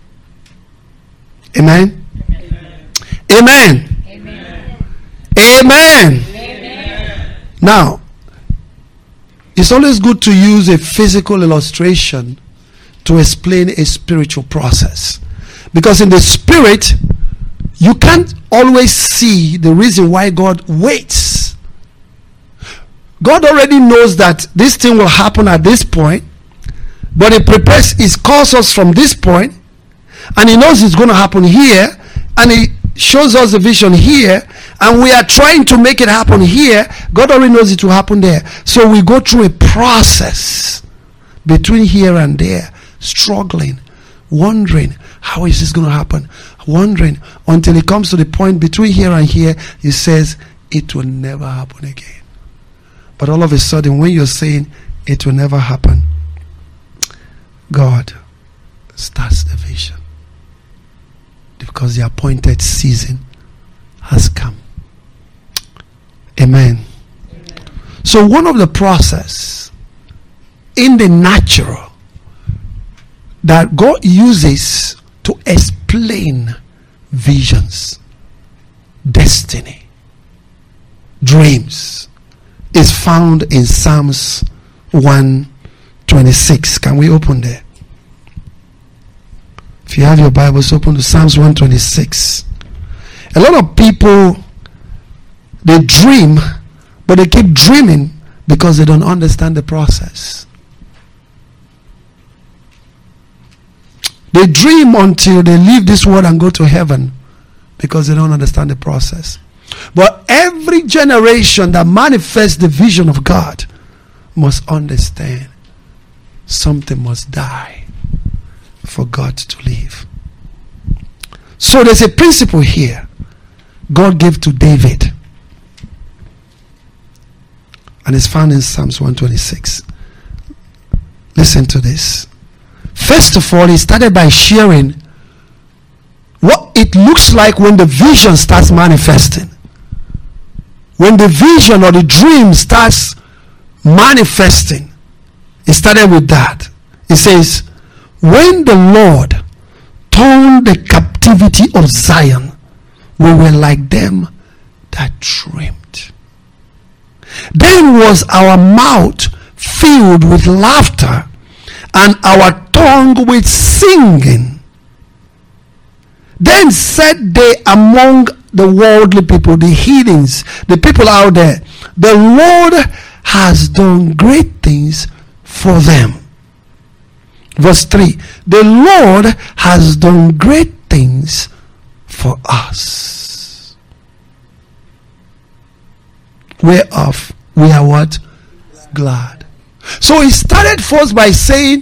Amen? Amen. Amen. Amen. Amen. Amen. Now, it's always good to use a physical illustration to explain a spiritual process. Because in the spirit, you can't always see the reason why God waits. God already knows that this thing will happen at this point, but He prepares, He calls us from this point, and He knows it's going to happen here, and He shows us the vision here, and we are trying to make it happen here. God already knows it will happen there. So we go through a process between here and there, struggling, wondering, how is this going to happen? Wondering until it comes to the point between here and here, He says, it will never happen again. But all of a sudden, when you're saying it will never happen, God starts the vision. Because the appointed season has come. Amen. Amen. So one of the process in the natural that God uses to explain visions, destiny, dreams is found in Psalms one twenty-six. Can we open there? If you have your Bibles, open to Psalms one twenty-six. A lot of people, they dream, but they keep dreaming because they don't understand the process. They dream until they leave this world and go to heaven because they don't understand the process. But every generation that manifests the vision of God must understand something must die for God to live. So there's a principle here God gave to David, and it's found in Psalms one twenty-six. Listen to this. First of all, he started by sharing what it looks like when the vision starts manifesting. When the vision or the dream starts manifesting, he started with that. He says, when the Lord turned the captivity of Zion, we were like them that dreamed. Then was our mouth filled with laughter and our tongue with singing. Then said they among the worldly people, the heathens, the people out there, the Lord has done great things for them. Verse three, the Lord has done great things for us, whereof we are what? Glad. So he started first by saying,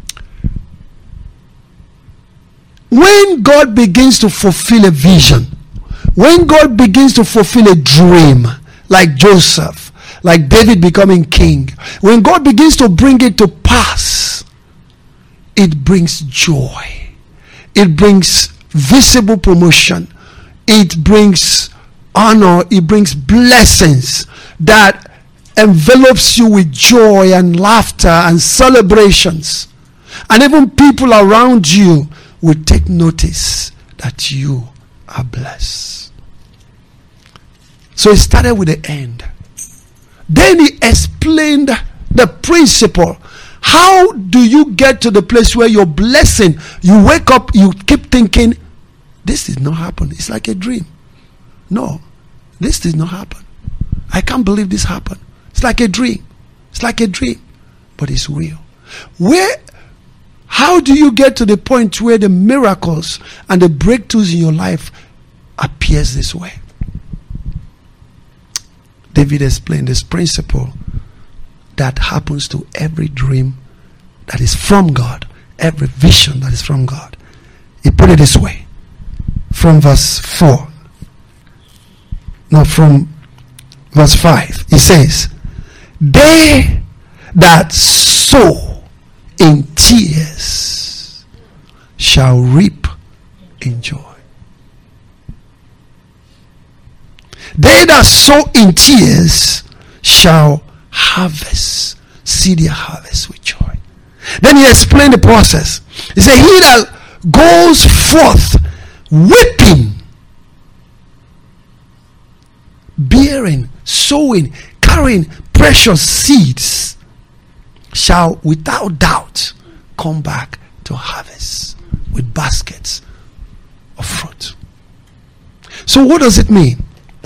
when God begins to fulfill a vision, when God begins to fulfill a dream, like Joseph, like David becoming king, when God begins to bring it to pass, it brings joy. It brings visible promotion. It brings honor. It brings blessings that envelops you with joy and laughter and celebrations. And even people around you will take notice that you are blessed. So he started with the end. Then he explained the principle. How do you get to the place where you're blessing? You wake up, you keep thinking, this did not happen. It's like a dream. No, this did not happen. I can't believe this happened. It's like a dream. It's like a dream, but it's real. Where, how do you get to the point where the miracles and the breakthroughs in your life appears this way? David explained this principle that happens to every dream that is from God, every vision that is from God. He put it this way, from verse four, no, from verse five. He says, they that sow in tears shall reap in joy. They that sow in tears shall harvest, see their harvest with joy. Then he explained the process. He said, he that goes forth weeping, bearing, sowing, carrying precious seeds, shall without doubt come back to harvest with baskets of fruit. So what does it mean?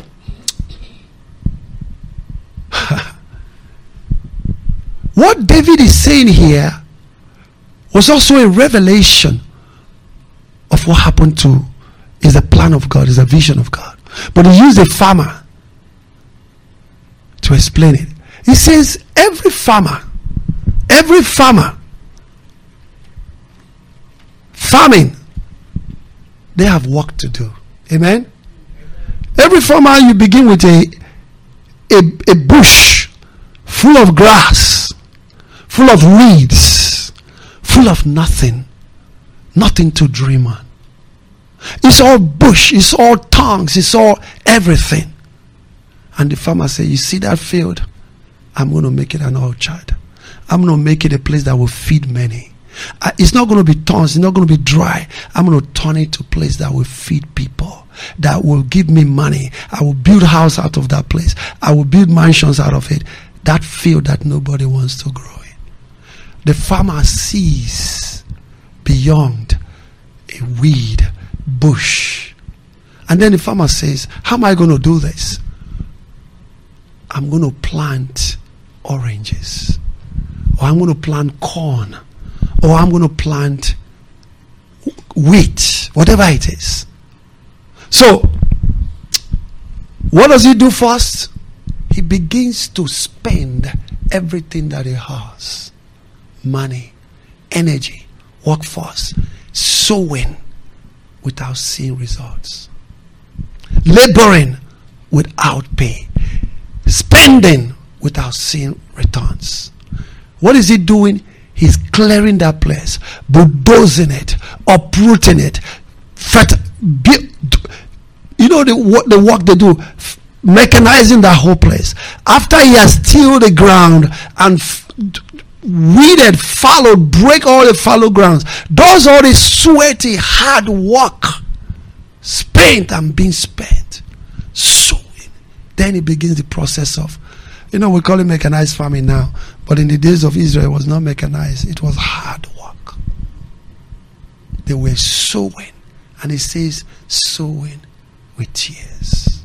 What David is saying here was also a revelation of what happened to, is a plan of God, is a vision of God. But he used a farmer to explain it. He says every farmer, every farmer, farming, they have work to do. Amen? Every farmer, you begin with a, a, a bush full of grass, full of weeds, full of nothing, nothing to dream on. It's all bush, it's all tongues, it's all everything. And the farmer said, you see that field? I'm going to make it an orchard. I'm going to make it a place that will feed many. Uh, it's not going to be tongues, it's not going to be dry. I'm going to turn it to a place that will feed people, that will give me money. I will build a house out of that place. I will build mansions out of it. That field that nobody wants to grow in. The farmer sees beyond a weed, bush. And then the farmer says, how am I going to do this? I'm going to plant oranges. Or I'm going to plant corn. Or I'm going to plant wheat. Whatever it is. So, What does he do first? He begins to spend everything that he has. Money, energy, workforce, sowing without seeing results. Laboring without pay. Spending without seeing returns. What is he doing? He's clearing that place, bulldozing it, uprooting it. You know the what the work they do, mechanizing that whole place. After he has tilled the ground and f- weeded, followed, break all the fallow grounds, does all the sweaty, hard work, spent and being spent, sowing. Then he begins the process of, you know, we call it mechanized farming now, but in the days of Israel, it was not mechanized. It was hard work. They were sowing, and it says sowing with tears.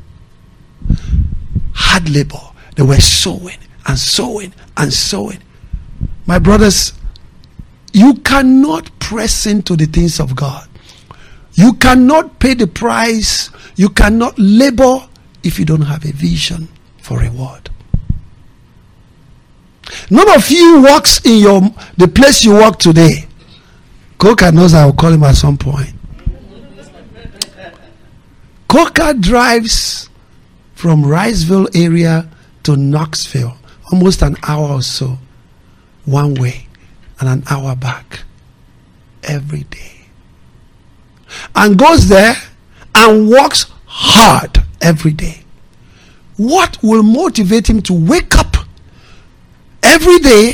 Hard labor. They were sowing and sowing and sowing. My brothers, you cannot press into the things of God. You cannot pay the price. You cannot labor if you don't have a vision for reward. None of you works in your the place you work today. Coca knows I will call him at some point. Coca drives from Riceville area to Knoxville, almost an hour or so, one way, and an hour back, every day. And goes there and works hard every day. What will motivate him to wake up every day,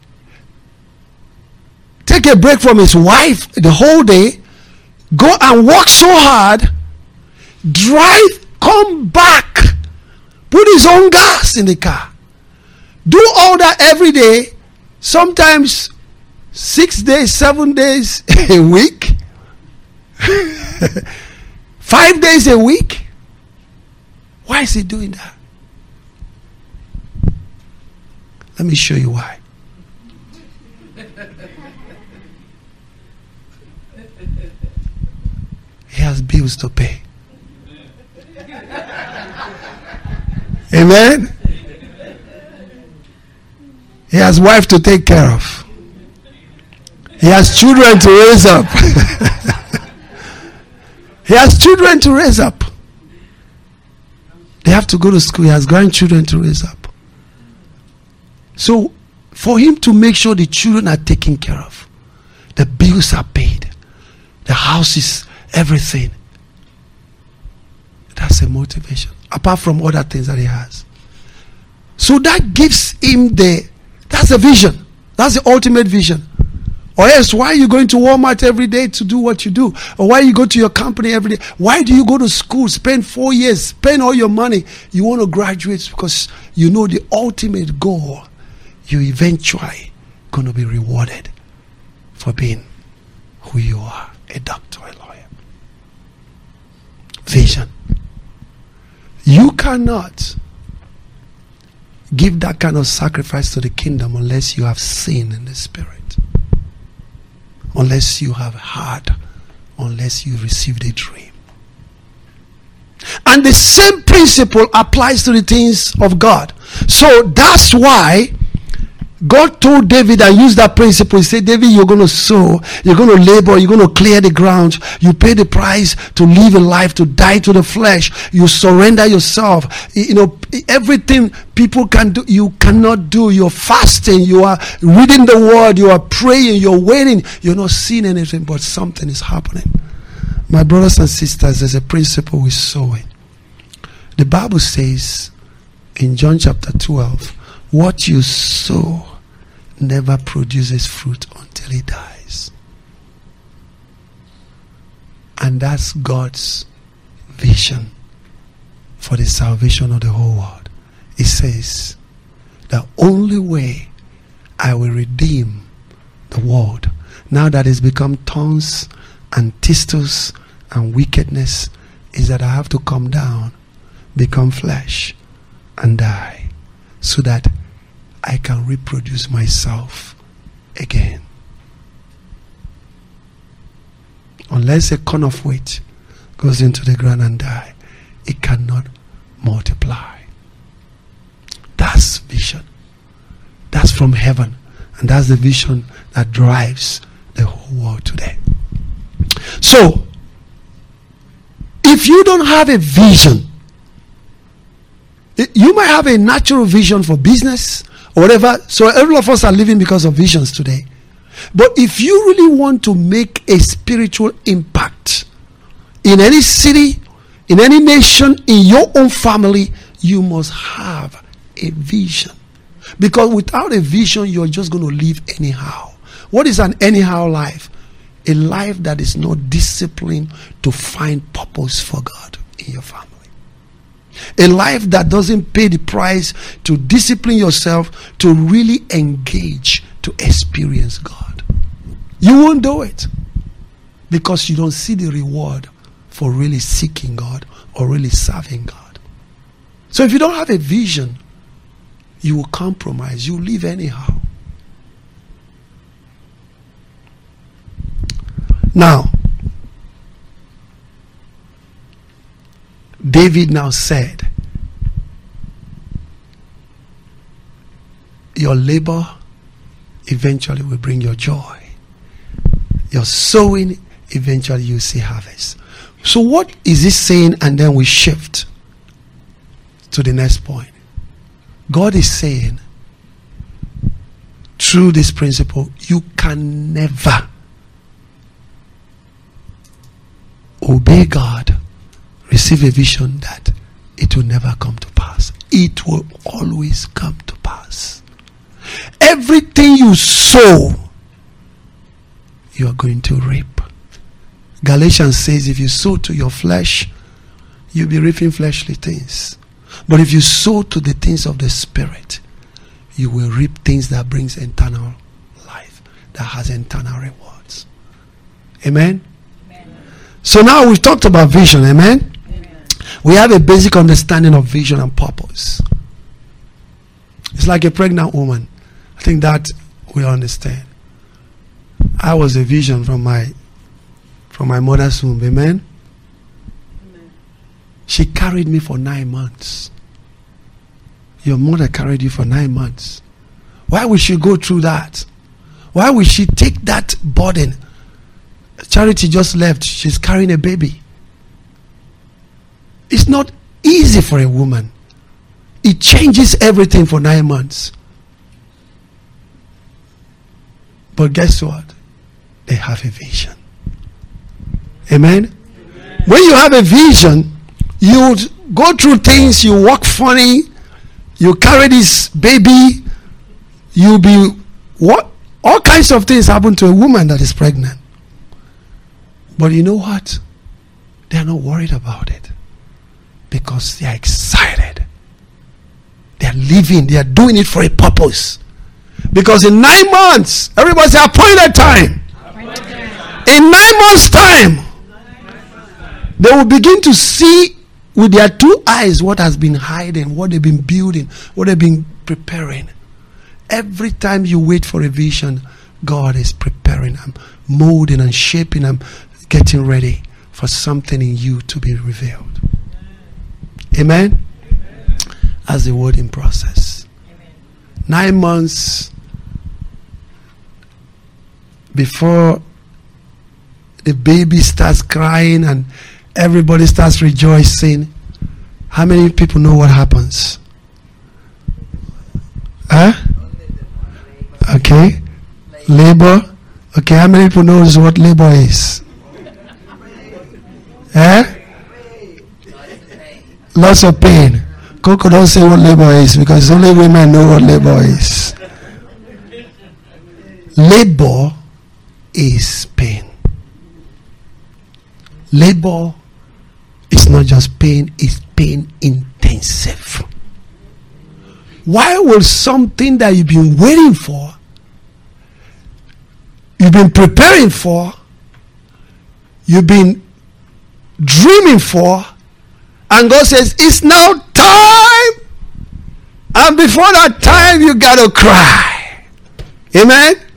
take a break from his wife the whole day, go and work so hard, drive, come back, put his own gas in the car, do all that every day, sometimes six days, seven days a week, five days a week? Why is he doing that? Let me show you why. He has bills to pay. Amen. He has wife to take care of. He has children to raise up. He has children to raise up. They have to go to school. He has grandchildren to raise up. So, for him to make sure the children are taken care of, the bills are paid, the house is everything, that's a motivation, apart from other things that he has. So that gives him the, that's the vision. That's the ultimate vision. Or else, why are you going to Walmart every day to do what you do? Or why you go to your company every day? Why do you go to school, spend four years, spend all your money? You want to graduate because you know the ultimate goal. You eventually going to be rewarded for being who you are, a doctor, a lawyer. Vision. You cannot give that kind of sacrifice to the kingdom unless you have seen in the spirit. Unless you have heard, unless you received a dream. And the same principle applies to the things of God. So that's why God told David and used that principle. He said, David, you're going to sow, you're going to labor, you're going to clear the ground. You pay the price to live a life, to die to the flesh. You surrender yourself. You know, everything people can do, you cannot do. You're fasting, you are reading the word, you are praying, you're waiting. You're not seeing anything, but something is happening. My brothers and sisters, there's a principle with sowing. The Bible says in John chapter twelve, what you sow never produces fruit until it dies. And that's God's vision for the salvation of the whole world. It says, the only way I will redeem the world, now that it's become thorns and thistles and wickedness, is that I have to come down, become flesh, and die, so that I can reproduce myself again. Unless a corn of wheat goes into the ground and die, it cannot multiply. That's vision. That's from heaven. And that's the vision that drives the whole world today. So, if you don't have a vision, you might have a natural vision for business or whatever. So all of us are living because of visions today. But if you really want to make a spiritual impact in any city, in any nation, in your own family, you must have a vision. Because without a vision, you're just going to live anyhow. What is an anyhow life? A life that is not disciplined to find purpose for God in your family. A life that doesn't pay the price to discipline yourself to really engage, to experience God. You won't do it because you don't see the reward for really seeking God or really serving God. So if you don't have a vision, you will compromise. You live anyhow. Now, David now said, your labor eventually will bring your joy. Your sowing, eventually you see harvest. So what is he saying? And then we shift to the next point. God is saying, through this principle, you can never obey God, receive a vision that it will never come to pass. It will always come to pass. Everything you sow, you are going to reap. Galatians says if you sow to your flesh, you'll be reaping fleshly things. But if you sow to the things of the Spirit, you will reap things that brings eternal life, that has eternal rewards. Amen? Amen. So now we've talked about vision. Amen? Amen? We have a basic understanding of vision and purpose. It's like a pregnant woman. I think that we understand. I was a vision from my from my mother's womb. Amen? Amen. She carried me for nine months. Your mother carried you for nine months. Why would she go through that? Why would she take that burden? Charity just left. She's carrying a baby. It's not easy for a woman. It changes everything for nine months. But guess what? They have a vision. Amen? Amen. When you have a vision, you go through things, you walk funny, you carry this baby, you be what? All kinds of things happen to a woman that is pregnant. But you know what? They are not worried about it because they are excited. They are living, they are doing it for a purpose. Because in nine months, everybody say appointed time. Appointed time. In nine months' time, they will begin to see with their two eyes what has been hiding, what they've been building, what they've been preparing. Every time you wait for a vision, God is preparing them, molding and shaping them, getting ready for something in you to be revealed. Amen? Amen. As the word in process. Amen. Nine months before the baby starts crying and everybody starts rejoicing, how many people know what happens? Huh? Okay. Labor. Okay, how many people knows what labor is? Eh? Lots of pain. Coco don't say what labor is because only women know what labor is. Labor is pain. Labor is not just pain, it's pain intensive. Why will something that you've been waiting for, you've been preparing for, you've been dreaming for, and God says, it's now time, and before that time, you gotta cry. Amen? Amen.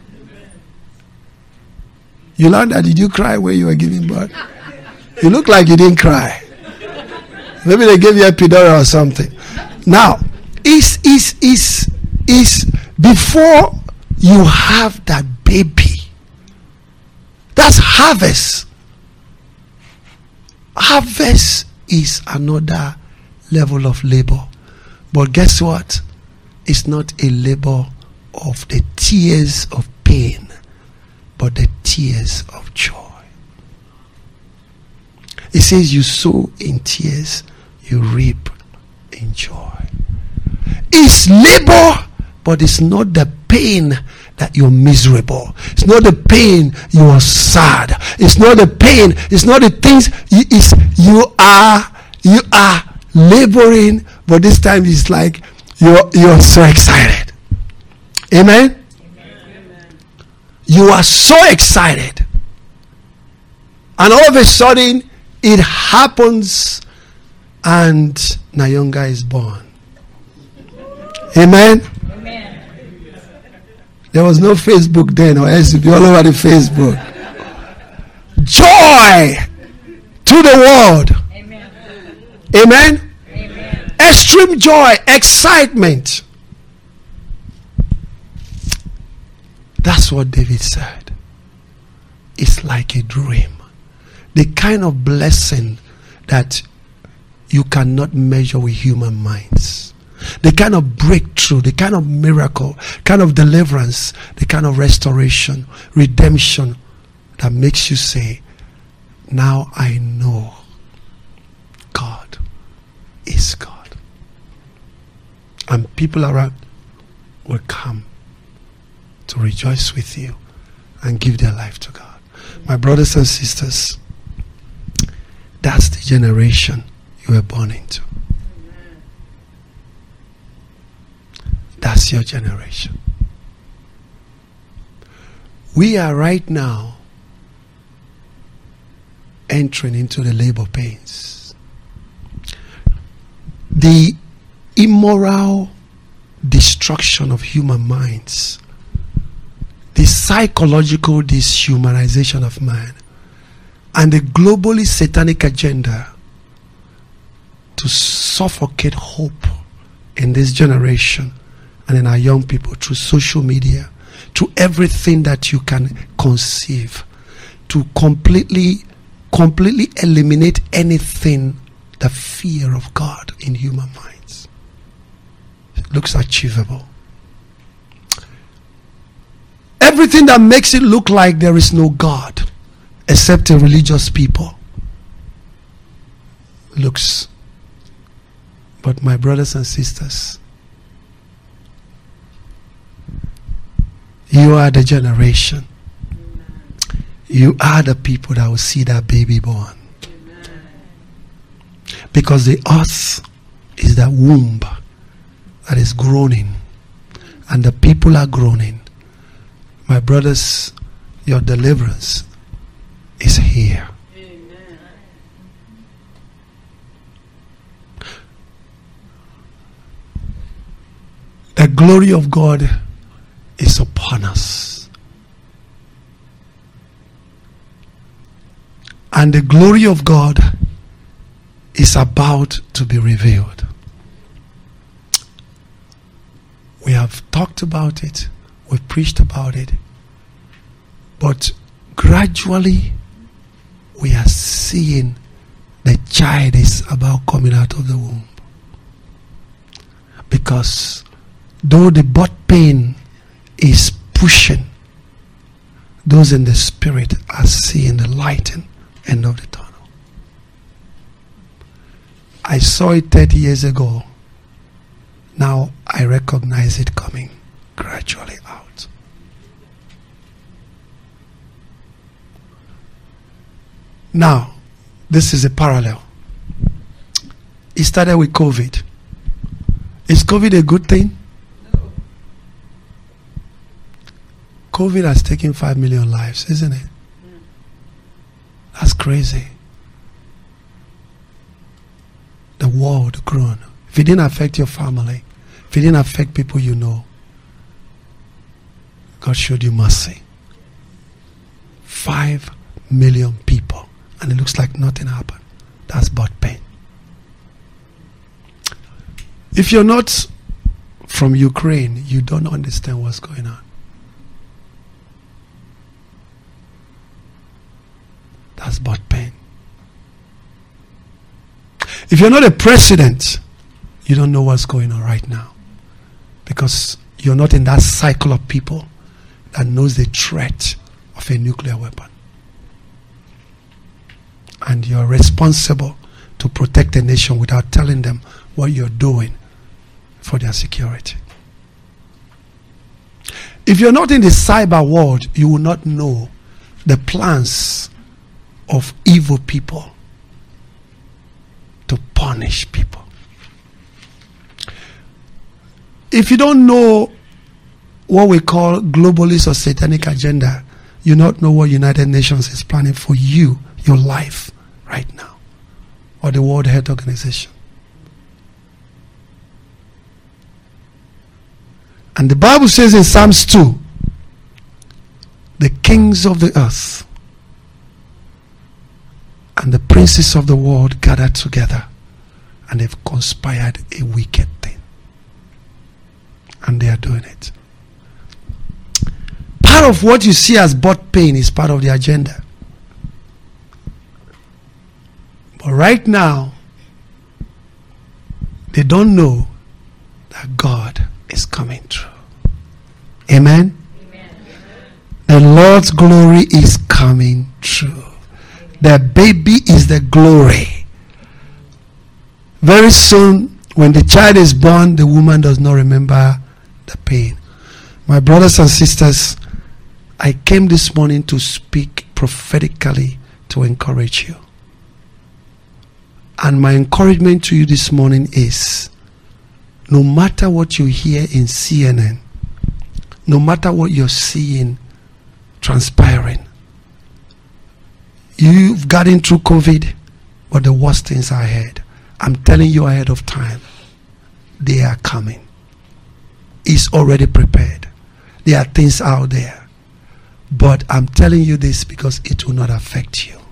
You learned that? Did you cry when you were giving birth? You look like you didn't cry. Maybe they gave you epidural or something. Now, is is is is before you have that baby. That's harvest. Harvest is another level of labor. But guess what? It's not a labor of the tears of pain, but the tears of joy. It says you sow in tears, you reap in joy. It's labor, but it's not the pain that you're miserable. It's not the pain you are sad. It's not the pain. It's not the things. It's you are you are laboring, but this time it's like you're you're so excited. Amen. Amen. You are so excited, and all of a sudden it happens, and Nayonga is born. Amen. Amen. There was no Facebook then, or else it'd be all over the Facebook. Joy to the world. Amen. Amen. Amen. Extreme joy, excitement. That's what David said. It's like a dream. The kind of blessing that you cannot measure with human minds. The kind of breakthrough, the kind of miracle, kind of deliverance, the kind of restoration, redemption that makes you say, now I know God is God. And people around will come to rejoice with you and give their life to God. My brothers and sisters, that's the generation you were born into. That's your generation. We are right now entering into the labor pains. The immoral destruction of human minds, the psychological dishumanization of man, and the globally satanic agenda to suffocate hope in this generation and in our young people through social media, to everything that you can conceive, to completely, completely eliminate anything, the fear of God in human minds. It looks achievable. Everything that makes it look like there is no God except a religious people looks. But my brothers and sisters, you are the generation. You are the people that will see that baby born. Because the earth is that womb that is groaning, and the people are groaning. My brothers, your deliverance is here. Amen. The glory of God is upon us. And the glory of God is about to be revealed. We have talked about it. We've preached about it. But gradually, we are seeing the child is about coming out of the womb. Because though the birth pain is pushing, those in the spirit are seeing the light end of the tunnel. I saw it thirty years ago. Now I recognize it coming gradually out. Now, this is a parallel. It started with COVID. Is COVID a good thing? No. COVID has taken five million lives, isn't it? Mm. That's crazy. The world grown. If it didn't affect your family, if it didn't affect people you know, God showed you mercy. Five million people. And it looks like nothing happened. That's birth pain. If you're not from Ukraine, you don't understand what's going on. That's birth pain. If you're not a president, you don't know what's going on right now. Because you're not in that cycle of people that knows the threat of a nuclear weapon. And you're responsible to protect the nation without telling them what you're doing for their security. If you're not in the cyber world, you will not know the plans of evil people to punish people. If you don't know what we call globalist or satanic agenda, you not know what United Nations is planning for you, your life right now, or the World Health Organization. And the Bible says in Psalms two, the kings of the earth and the princes of the world gathered together, and they've conspired a wicked thing. And they are doing it. Part of what you see as birth pain is part of the agenda. But right now, they don't know that God is coming through. Amen? Amen. The Lord's glory is coming true. The baby is the glory. Very soon, when the child is born, the woman does not remember the pain. My brothers and sisters, I came this morning to speak prophetically to encourage you. And my encouragement to you this morning is, no matter what you hear in C N N, no matter what you're seeing transpiring, you've gotten through COVID, but the worst things are ahead. I'm telling you ahead of time, they are coming. It's already prepared. There are things out there. But I'm telling you this because it will not affect you.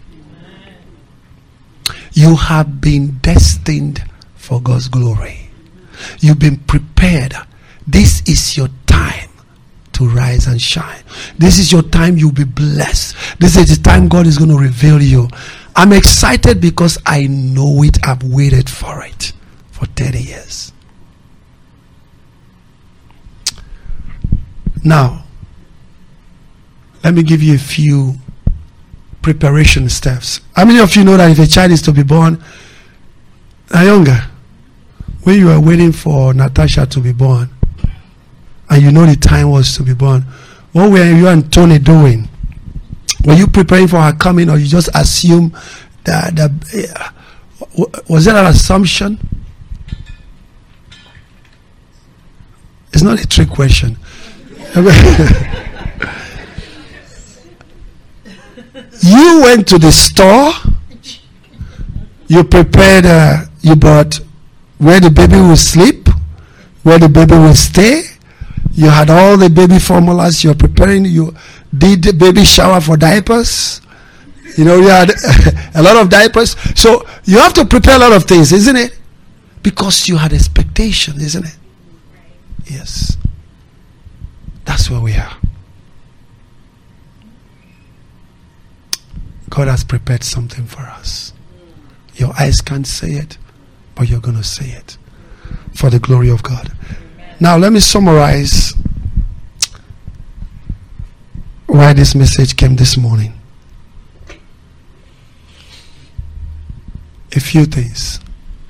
You have been destined for God's glory. You've been prepared. This is your time to rise and shine. This is your time you'll be blessed. This is the time God is going to reveal you. I'm excited because I know it. I've waited for it for thirty years. Now, let me give you a few preparation steps. How many of you know that if a child is to be born, a younger, when you are waiting for Natasha to be born, and you know the time was to be born, what were you and Tony doing? Were you preparing for her coming, or you just assume that, that uh, was that an assumption? It's not a trick question. You went to the store, you prepared, uh, you bought where the baby will sleep, where the baby will stay. You had all the baby formulas. You're preparing. You did the baby shower for diapers. You know, you had a lot of diapers. So you have to prepare a lot of things, isn't it? Because you had expectation, isn't it? Yes. That's where we are. God has prepared something for us. Your eyes can't say it, but you're going to say it for the glory of God. Now, let me summarize why this message came this morning. A few things.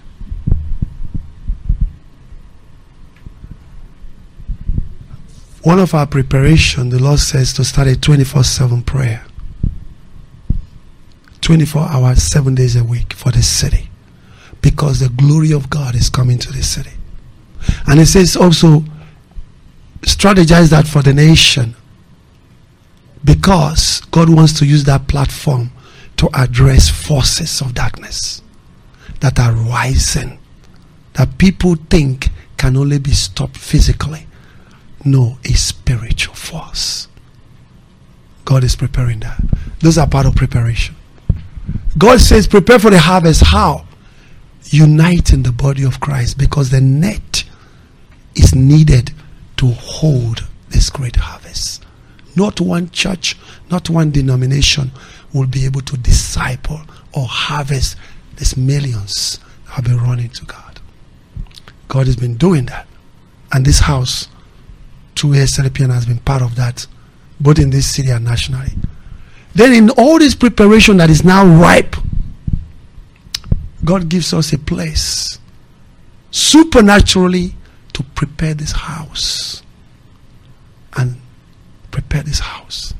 One of our preparation, the Lord says to start a twenty-four seven prayer. twenty-four hours, seven days a week for the city. Because the glory of God is coming to the city. And it says also, strategize that for the nation. Because God wants to use that platform to address forces of darkness that are rising. That people think can only be stopped physically. No, a spiritual force. God is preparing that. Those are part of preparation. God says prepare for the harvest. How? Unite in the body of Christ, because the net is needed to hold this great harvest. Not one church, not one denomination will be able to disciple or harvest these millions that have been running to God. God has been doing that. And this house, True Air Serapian, has been part of that, both in this city and nationally. Then in all this preparation that is now ripe, God gives us a place supernaturally to prepare this house. And prepare this house.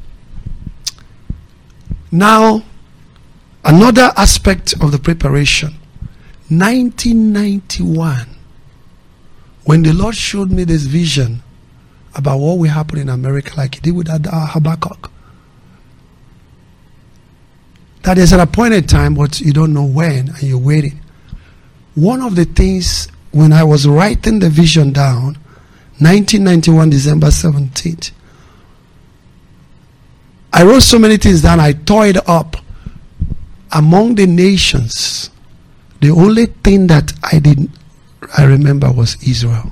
Now, another aspect of the preparation. nineteen ninety-one, when the Lord showed me this vision about what will happen in America, like he did with Habakkuk, that there's an appointed time, but you don't know when, and you're waiting. One of the things, when I was writing the vision down, nineteen ninety-one, December seventeenth, I wrote so many things down, I tore it up. Among the nations, the only thing that I didn't, I remember was Israel.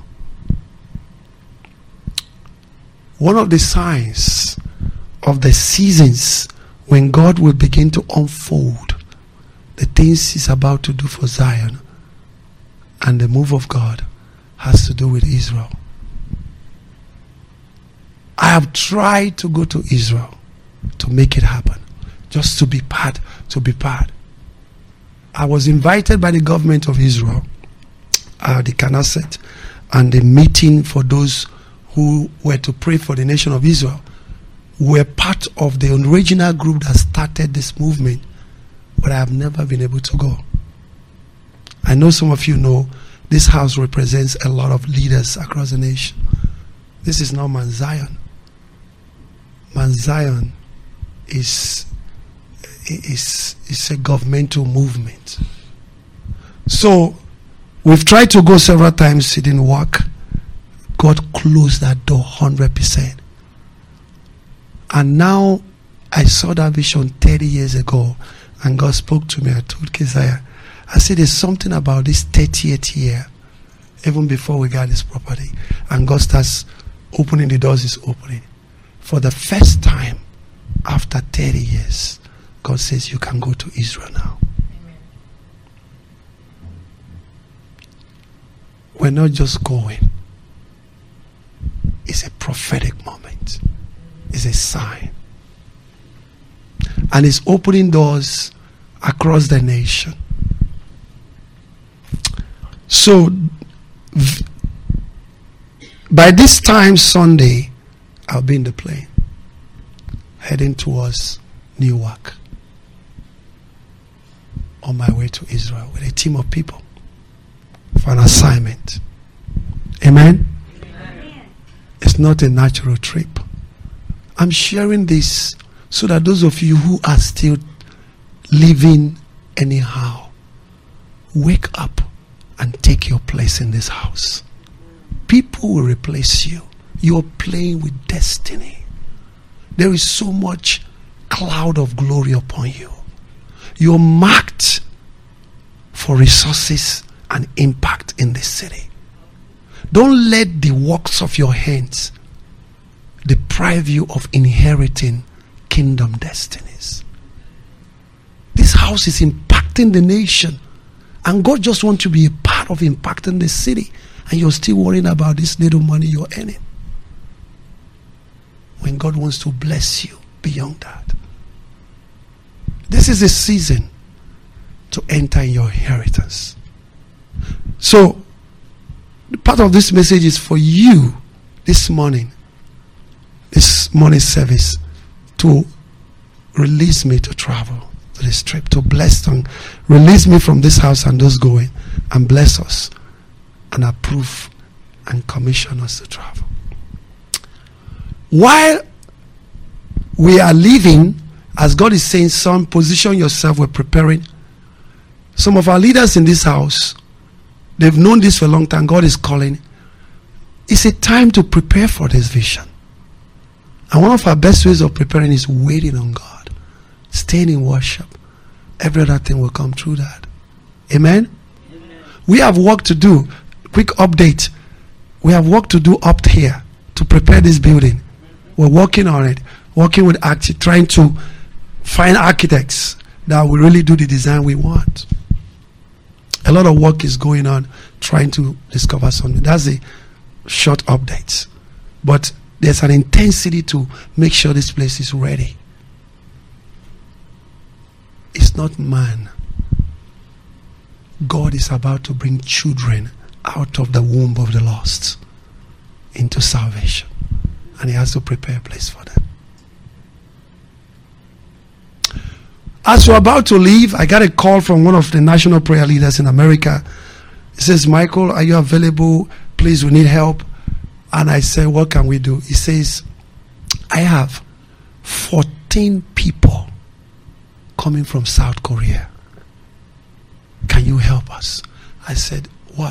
One of the signs of the seasons when God will begin to unfold the things he's about to do for Zion and the move of God has to do with Israel. I have tried to go to Israel to make it happen, just to be part, to be part. I was invited by the government of Israel, uh, the Knesset, and the meeting for those who were to pray for the nation of Israel were part of the original group that started this movement, but I have never been able to go. I know some of you know this house represents a lot of leaders across the nation. This is not Mount Zion. Mount Zion is, is, is a governmental movement. So we've tried to go several times, it didn't work. God closed that door one hundred percent. And now I saw that vision thirty years ago, and God spoke to me. I told Keziah, I said, there's something about this thirtieth year, even before we got this property, and God starts opening the doors, is opening. For the first time after thirty years, God says you can go to Israel now. Amen. We're not just going. It's a prophetic moment. It's a sign. And it's opening doors across the nation. So, v- by this time Sunday, I'll be in the plane, heading towards Newark, on my way to Israel with a team of people for an assignment. Amen? Amen. It's not a natural trip. I'm sharing this so that those of you who are still living anyhow, wake up and take your place in this house. People will replace you. You're playing with destiny. There is so much cloud of glory upon you. You're marked for resources and impact in this city. Don't let the works of your hands deprive you of inheriting kingdom destinies. This house is impacting the nation, and God just wants to be a part of impacting the city, and you're still worrying about this little money you're earning, when God wants to bless you beyond that. This is a season to enter in your inheritance. So, part of this message is for you this morning, this morning service, to release me to travel to this trip, to bless them, release me from this house and those going, and bless us and approve and commission us to travel. While we are leaving, as God is saying, son, position yourself, we're preparing. Some of our leaders in this house, they've known this for a long time. God is calling. It's a time to prepare for this vision. And one of our best ways of preparing is waiting on God, staying in worship. Every other thing will come through that. Amen? Amen. We have work to do. Quick update. we have work to do up here to prepare this building. We're working on it, working with architects, trying to find architects that will really do the design we want. A lot of work is going on trying to discover something. That's a short update. But there's an intensity to make sure this place is ready. It's not man. God is about to bring children out of the womb of the lost into salvation. And he has to prepare a place for them. As we're about to leave, I got a call from one of the national prayer leaders in America. He says, Michael, are you available? Please, we need help. And I said, what can we do? He says, I have fourteen people coming from South Korea. Can you help us? I said, what?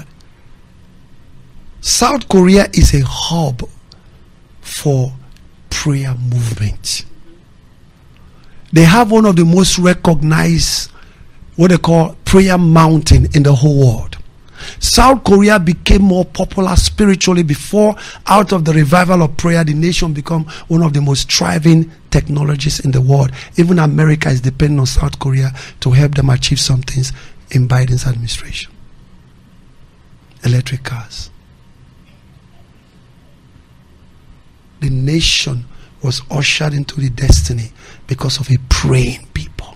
South Korea is a hub for prayer movement. They have one of the most recognized, what they call prayer mountain in the whole world. South Korea became more popular spiritually before, out of the revival of prayer, the nation became one of the most thriving technologies in the world. Even America is depending on South Korea to help them achieve some things in Biden's administration. Electric cars. The nation was ushered into the destiny because of a praying people.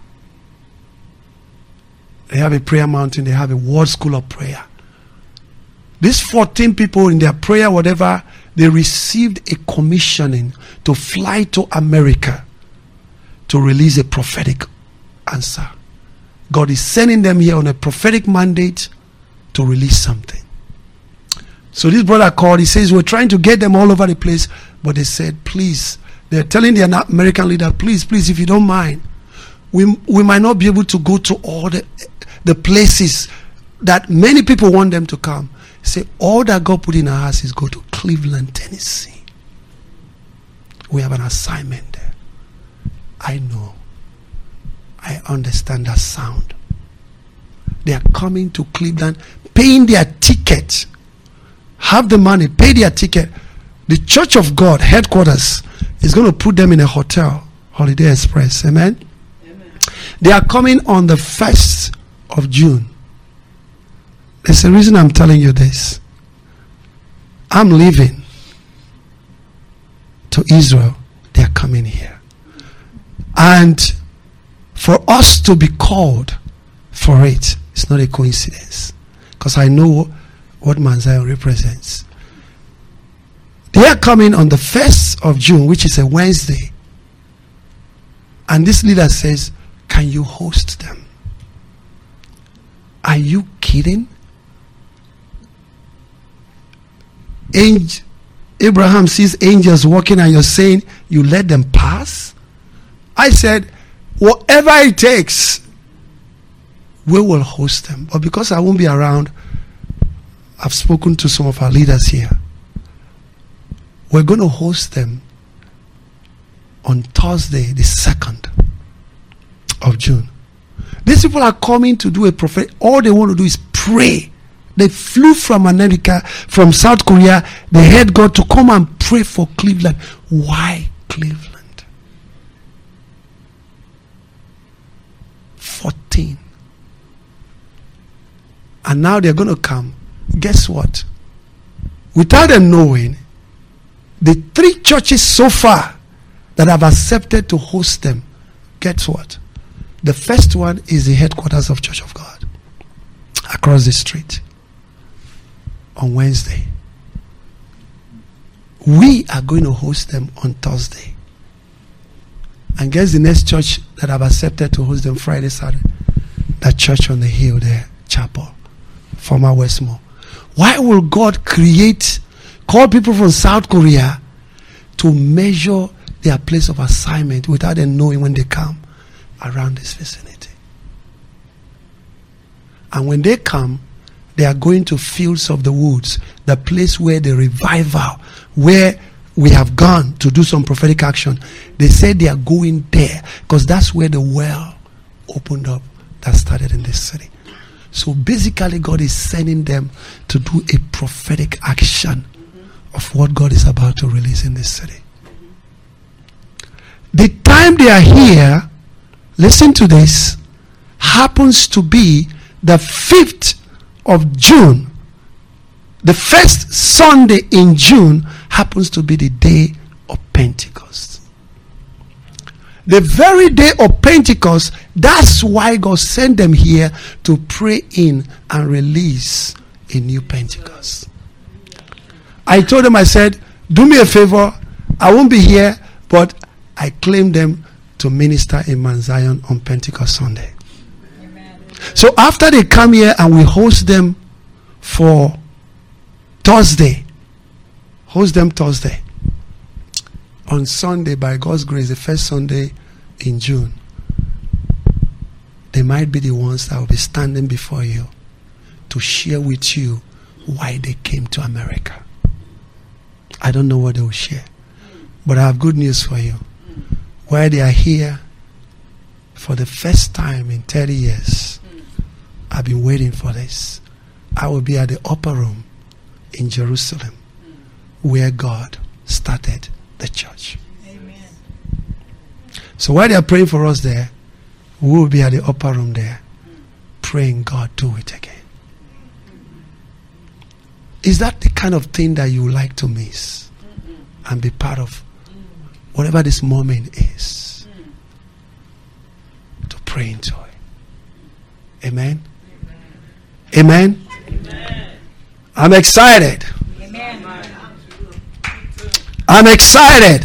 They have a prayer mountain, they have a world school of prayer. These fourteen people in their prayer, whatever, they received a commissioning to fly to America to release a prophetic answer. God is sending them here on a prophetic mandate to release something. So this brother called, he says, we're trying to get them all over the place, but they said, please, they're telling the American leader, please, please, if you don't mind, we we might not be able to go to all the, the places that many people want them to come. Say, all that God put in our hearts is go to Cleveland, Tennessee. We have an assignment there. I know. I understand that sound. They are coming to Cleveland, paying their ticket. Have the money, pay their ticket. The Church of God headquarters is going to put them in a hotel, Holiday Express. Amen? Amen. They are coming on the first of June. There's a reason I'm telling you this. I'm leaving to Israel. They are coming here. And for us to be called for it, it's not a coincidence. Because I know what Mount Zion represents. They are coming on the first of June, which is a Wednesday. And this leader says, can you host them? Are you kidding? Angel, Abraham sees angels walking and you're saying you let them pass? I said, whatever it takes, we will host them. But because I won't be around, I've spoken to some of our leaders here. We're going to host them on Thursday, the second of June. These people are coming to do a prophet. All they want to do is pray. They flew from America, from South Korea. They had God to come and pray for Cleveland. Why Cleveland? fourteen. And now they're going to come. Guess what? Without them knowing, the three churches so far that have accepted to host them, guess what? The first one is the headquarters of Church of God across the street on Wednesday. We are going to host them on Thursday. And guess the next church that have accepted to host them Friday, Saturday? That church on the hill there, Chapel, former Westmore. Why will God create, call people from South Korea to measure their place of assignment without them knowing when they come around this vicinity? And when they come, they are going to Fields of the Woods, the place where the revival, where we have gone to do some prophetic action. They said they are going there because that's where the well opened up that started in this city. So basically God is sending them to do a prophetic action of what God is about to release in this city. The time they are here, listen to this, happens to be the fifth of June. The first Sunday in June happens to be the day of Pentecost. The very day of Pentecost, that's why God sent them here to pray in and release a new Pentecost. I told them, I said, do me a favor, I won't be here, but I claim them to minister in Mount Zion on Pentecost Sunday. Amen. So after they come here and we host them for Thursday, host them Thursday, on Sunday, by God's grace, the first Sunday in June, they might be the ones that will be standing before you to share with you why they came to America. I don't know what they will share, but I have good news for you. Why they are here for the first time in thirty years, I've been waiting for this. I will be at the upper room in Jerusalem, where God started the church. Amen. So while they are praying for us there, we will be at the upper room there, praying God do it again. Is that the kind of thing that you would like to miss and be part of? Whatever this moment is, to pray into it. Amen? Amen? Amen. I'm excited. Amen. I'm excited.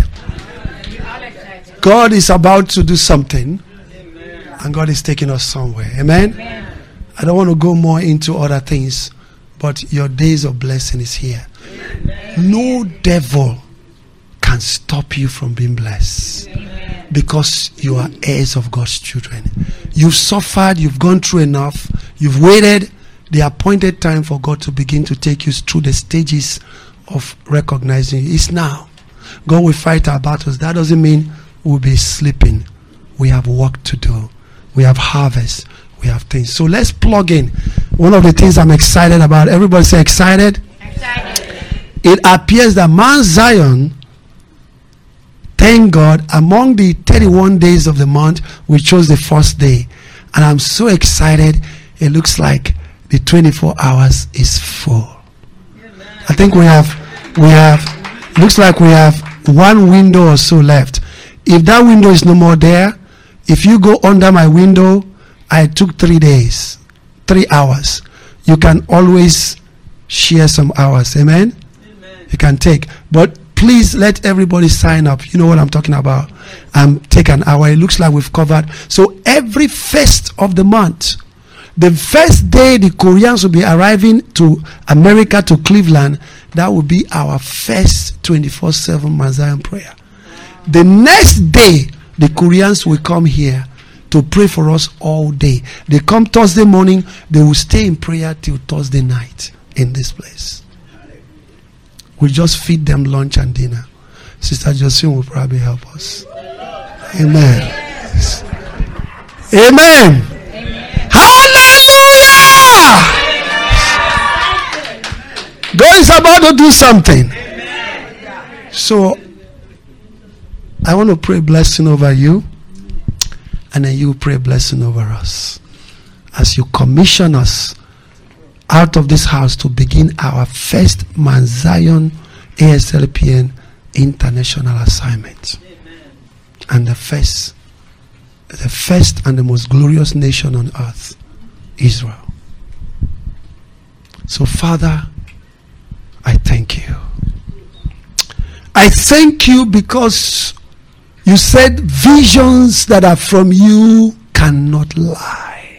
God is about to do something, and God is taking us somewhere. Amen? Amen. I don't want to go more into other things, but your days of blessing is here. Amen. No devil can stop you from being blessed. Amen. Because you are heirs of God's children. You've suffered, you've gone through enough, you've waited the appointed time for God to begin to take you through the stages of recognizing you. It's now. God will fight our battles. That doesn't mean we'll be sleeping. We have work to do. We have harvest. We have things. So let's plug in. One of the things I'm excited about. Everybody say excited. Excited. It appears that Mount Zion, thank God, among the thirty-one days of the month, we chose the first day. And I'm so excited. It looks like the twenty-four hours is full. I think we have, we have, looks like we have one window or so left. If that window is no more there, if you go under my window, I took three days, three hours. You can always share some hours. Amen? Amen. You can take. But please let everybody sign up. You know what I'm talking about. And um, take an hour. It looks like we've covered. So every first of the month, the first day the Koreans will be arriving to America, to Cleveland, that will be our first twenty-four seven Mount Zion prayer. The next day, the Koreans will come here to pray for us all day. They come Thursday morning, they will stay in prayer till Thursday night in this place. We just feed them lunch and dinner. Sister Josephine will probably help us. Amen. Amen. Amen. Hallelujah! God is about to do something. So, I want to pray blessing over you, and then you pray blessing over us as you commission us out of this house to begin our first Mount Zion A S L P N international assignment. Amen. And the first, the first and the most glorious nation on earth, Israel. So, Father, I thank you. I thank you because you said visions that are from you cannot lie.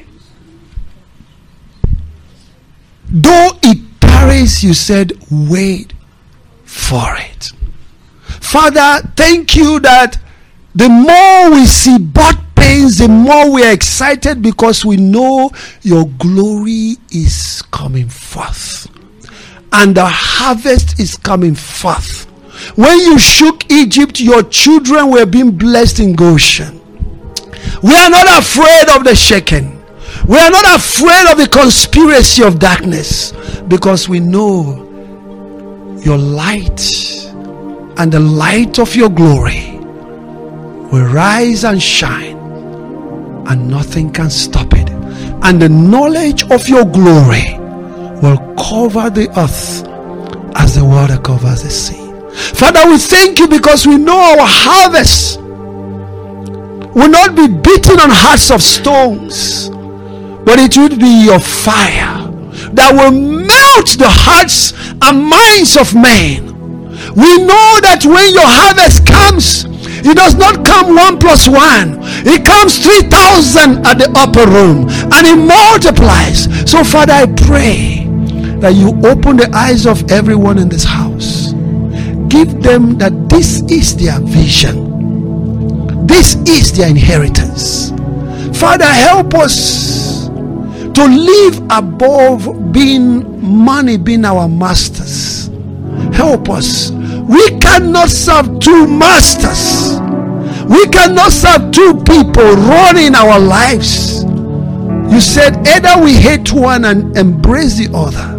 Though it tarries, you said, wait for it. Father, thank you that the more we see birth pains, the more we are excited because we know your glory is coming forth. And the harvest is coming forth. When you shook Egypt, your children were being blessed in Goshen. We are not afraid of the shaking. We are not afraid of the conspiracy of darkness, because we know your light and the light of your glory will rise and shine, and nothing can stop it. And the knowledge of your glory will cover the earth as the water covers the sea. Father, we thank you because we know our harvest will not be beaten on hearts of stones, but it will be your fire that will melt the hearts and minds of men. We know that when your harvest comes, it does not come one plus one. It comes three thousand at the upper room, and it multiplies. So Father, I pray that you open the eyes of everyone in this house. Give them that this is their vision. This is their inheritance. Father, help us to live above being money being our masters. Help us. We cannot serve two masters. We cannot serve two people running our lives. You said either we hate one and embrace the other.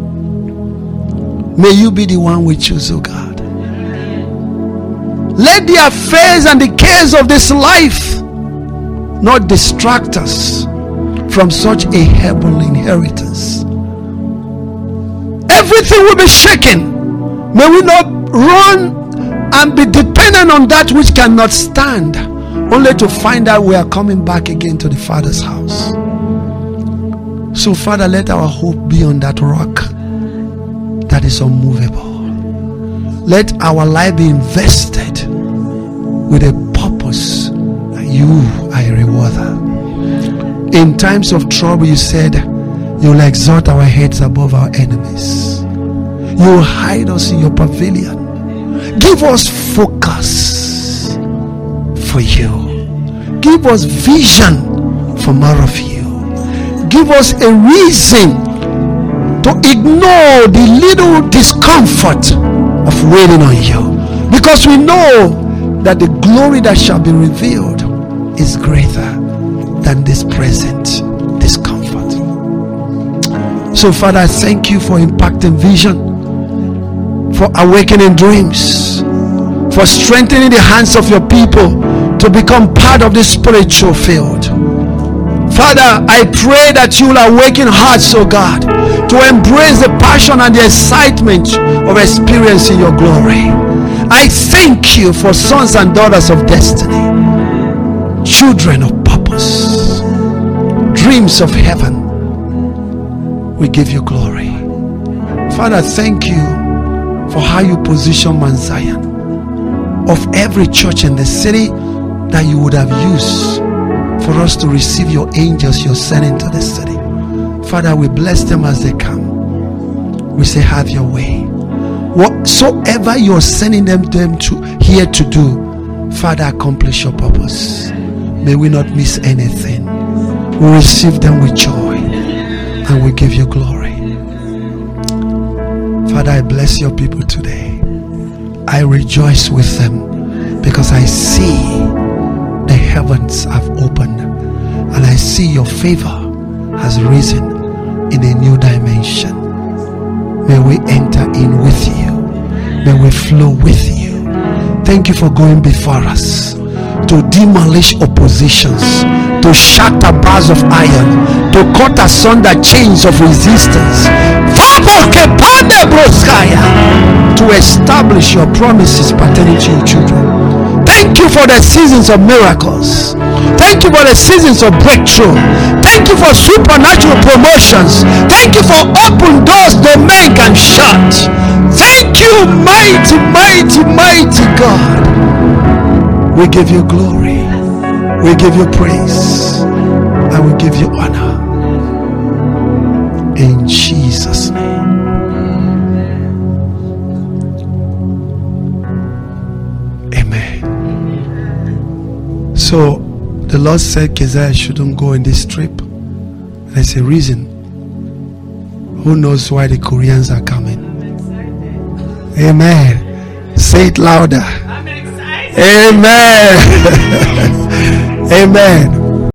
May you be the one we choose, oh God. Let the affairs and the cares of this life not distract us from such a heavenly inheritance. Everything will be shaken. May we not run and be dependent on that which cannot stand, only to find out we are coming back again to the Father's house. So Father, let our hope be on that rock that is unmovable. Let our life be invested with a purpose that you are a rewarder. In times of trouble, you said you will exalt our heads above our enemies. You will hide us in your pavilion. Give us focus for you. Give us vision for more of you. Give us a reason to ignore the little discomfort of waiting on you, because we know that the glory that shall be revealed is greater than this present discomfort. So Father, I thank you for impacting vision, for awakening dreams, for strengthening the hands of your people to become part of this spiritual field. Father, I pray that you will awaken hearts, oh God, to embrace the passion and the excitement of experiencing your glory. I thank you for sons and daughters of destiny, children of purpose, dreams of heaven. We give you glory. Father, thank you for how you position Mount Zion, of every church in the city that you would have used for us to receive your angels you're sending to the city. Father, we bless them as they come. We say, have your way. Whatsoever you're sending them, them to here to do, Father, accomplish your purpose. May we not miss anything. We receive them with joy and we give you glory. Father, I bless your people today. I rejoice with them because I see the heavens have opened and I see your favor has risen in a new dimension. May we enter in with you. May we flow with you. Thank you for going before us to demolish oppositions, to shatter bars of iron, to cut asunder chains of resistance, to establish your promises pertaining to your children. Thank you for the seasons of miracles. Thank you for the seasons of breakthrough. Thank you for supernatural promotions. Thank you for open doors that men can shut. Thank you, mighty, mighty, mighty God. We give you glory. We give you praise. And we give you honor. In Jesus' name. So the Lord said Keziah shouldn't go in this trip. There's a reason. Who knows why the Koreans are coming? Amen. Say it louder. I'm excited. Amen. Amen.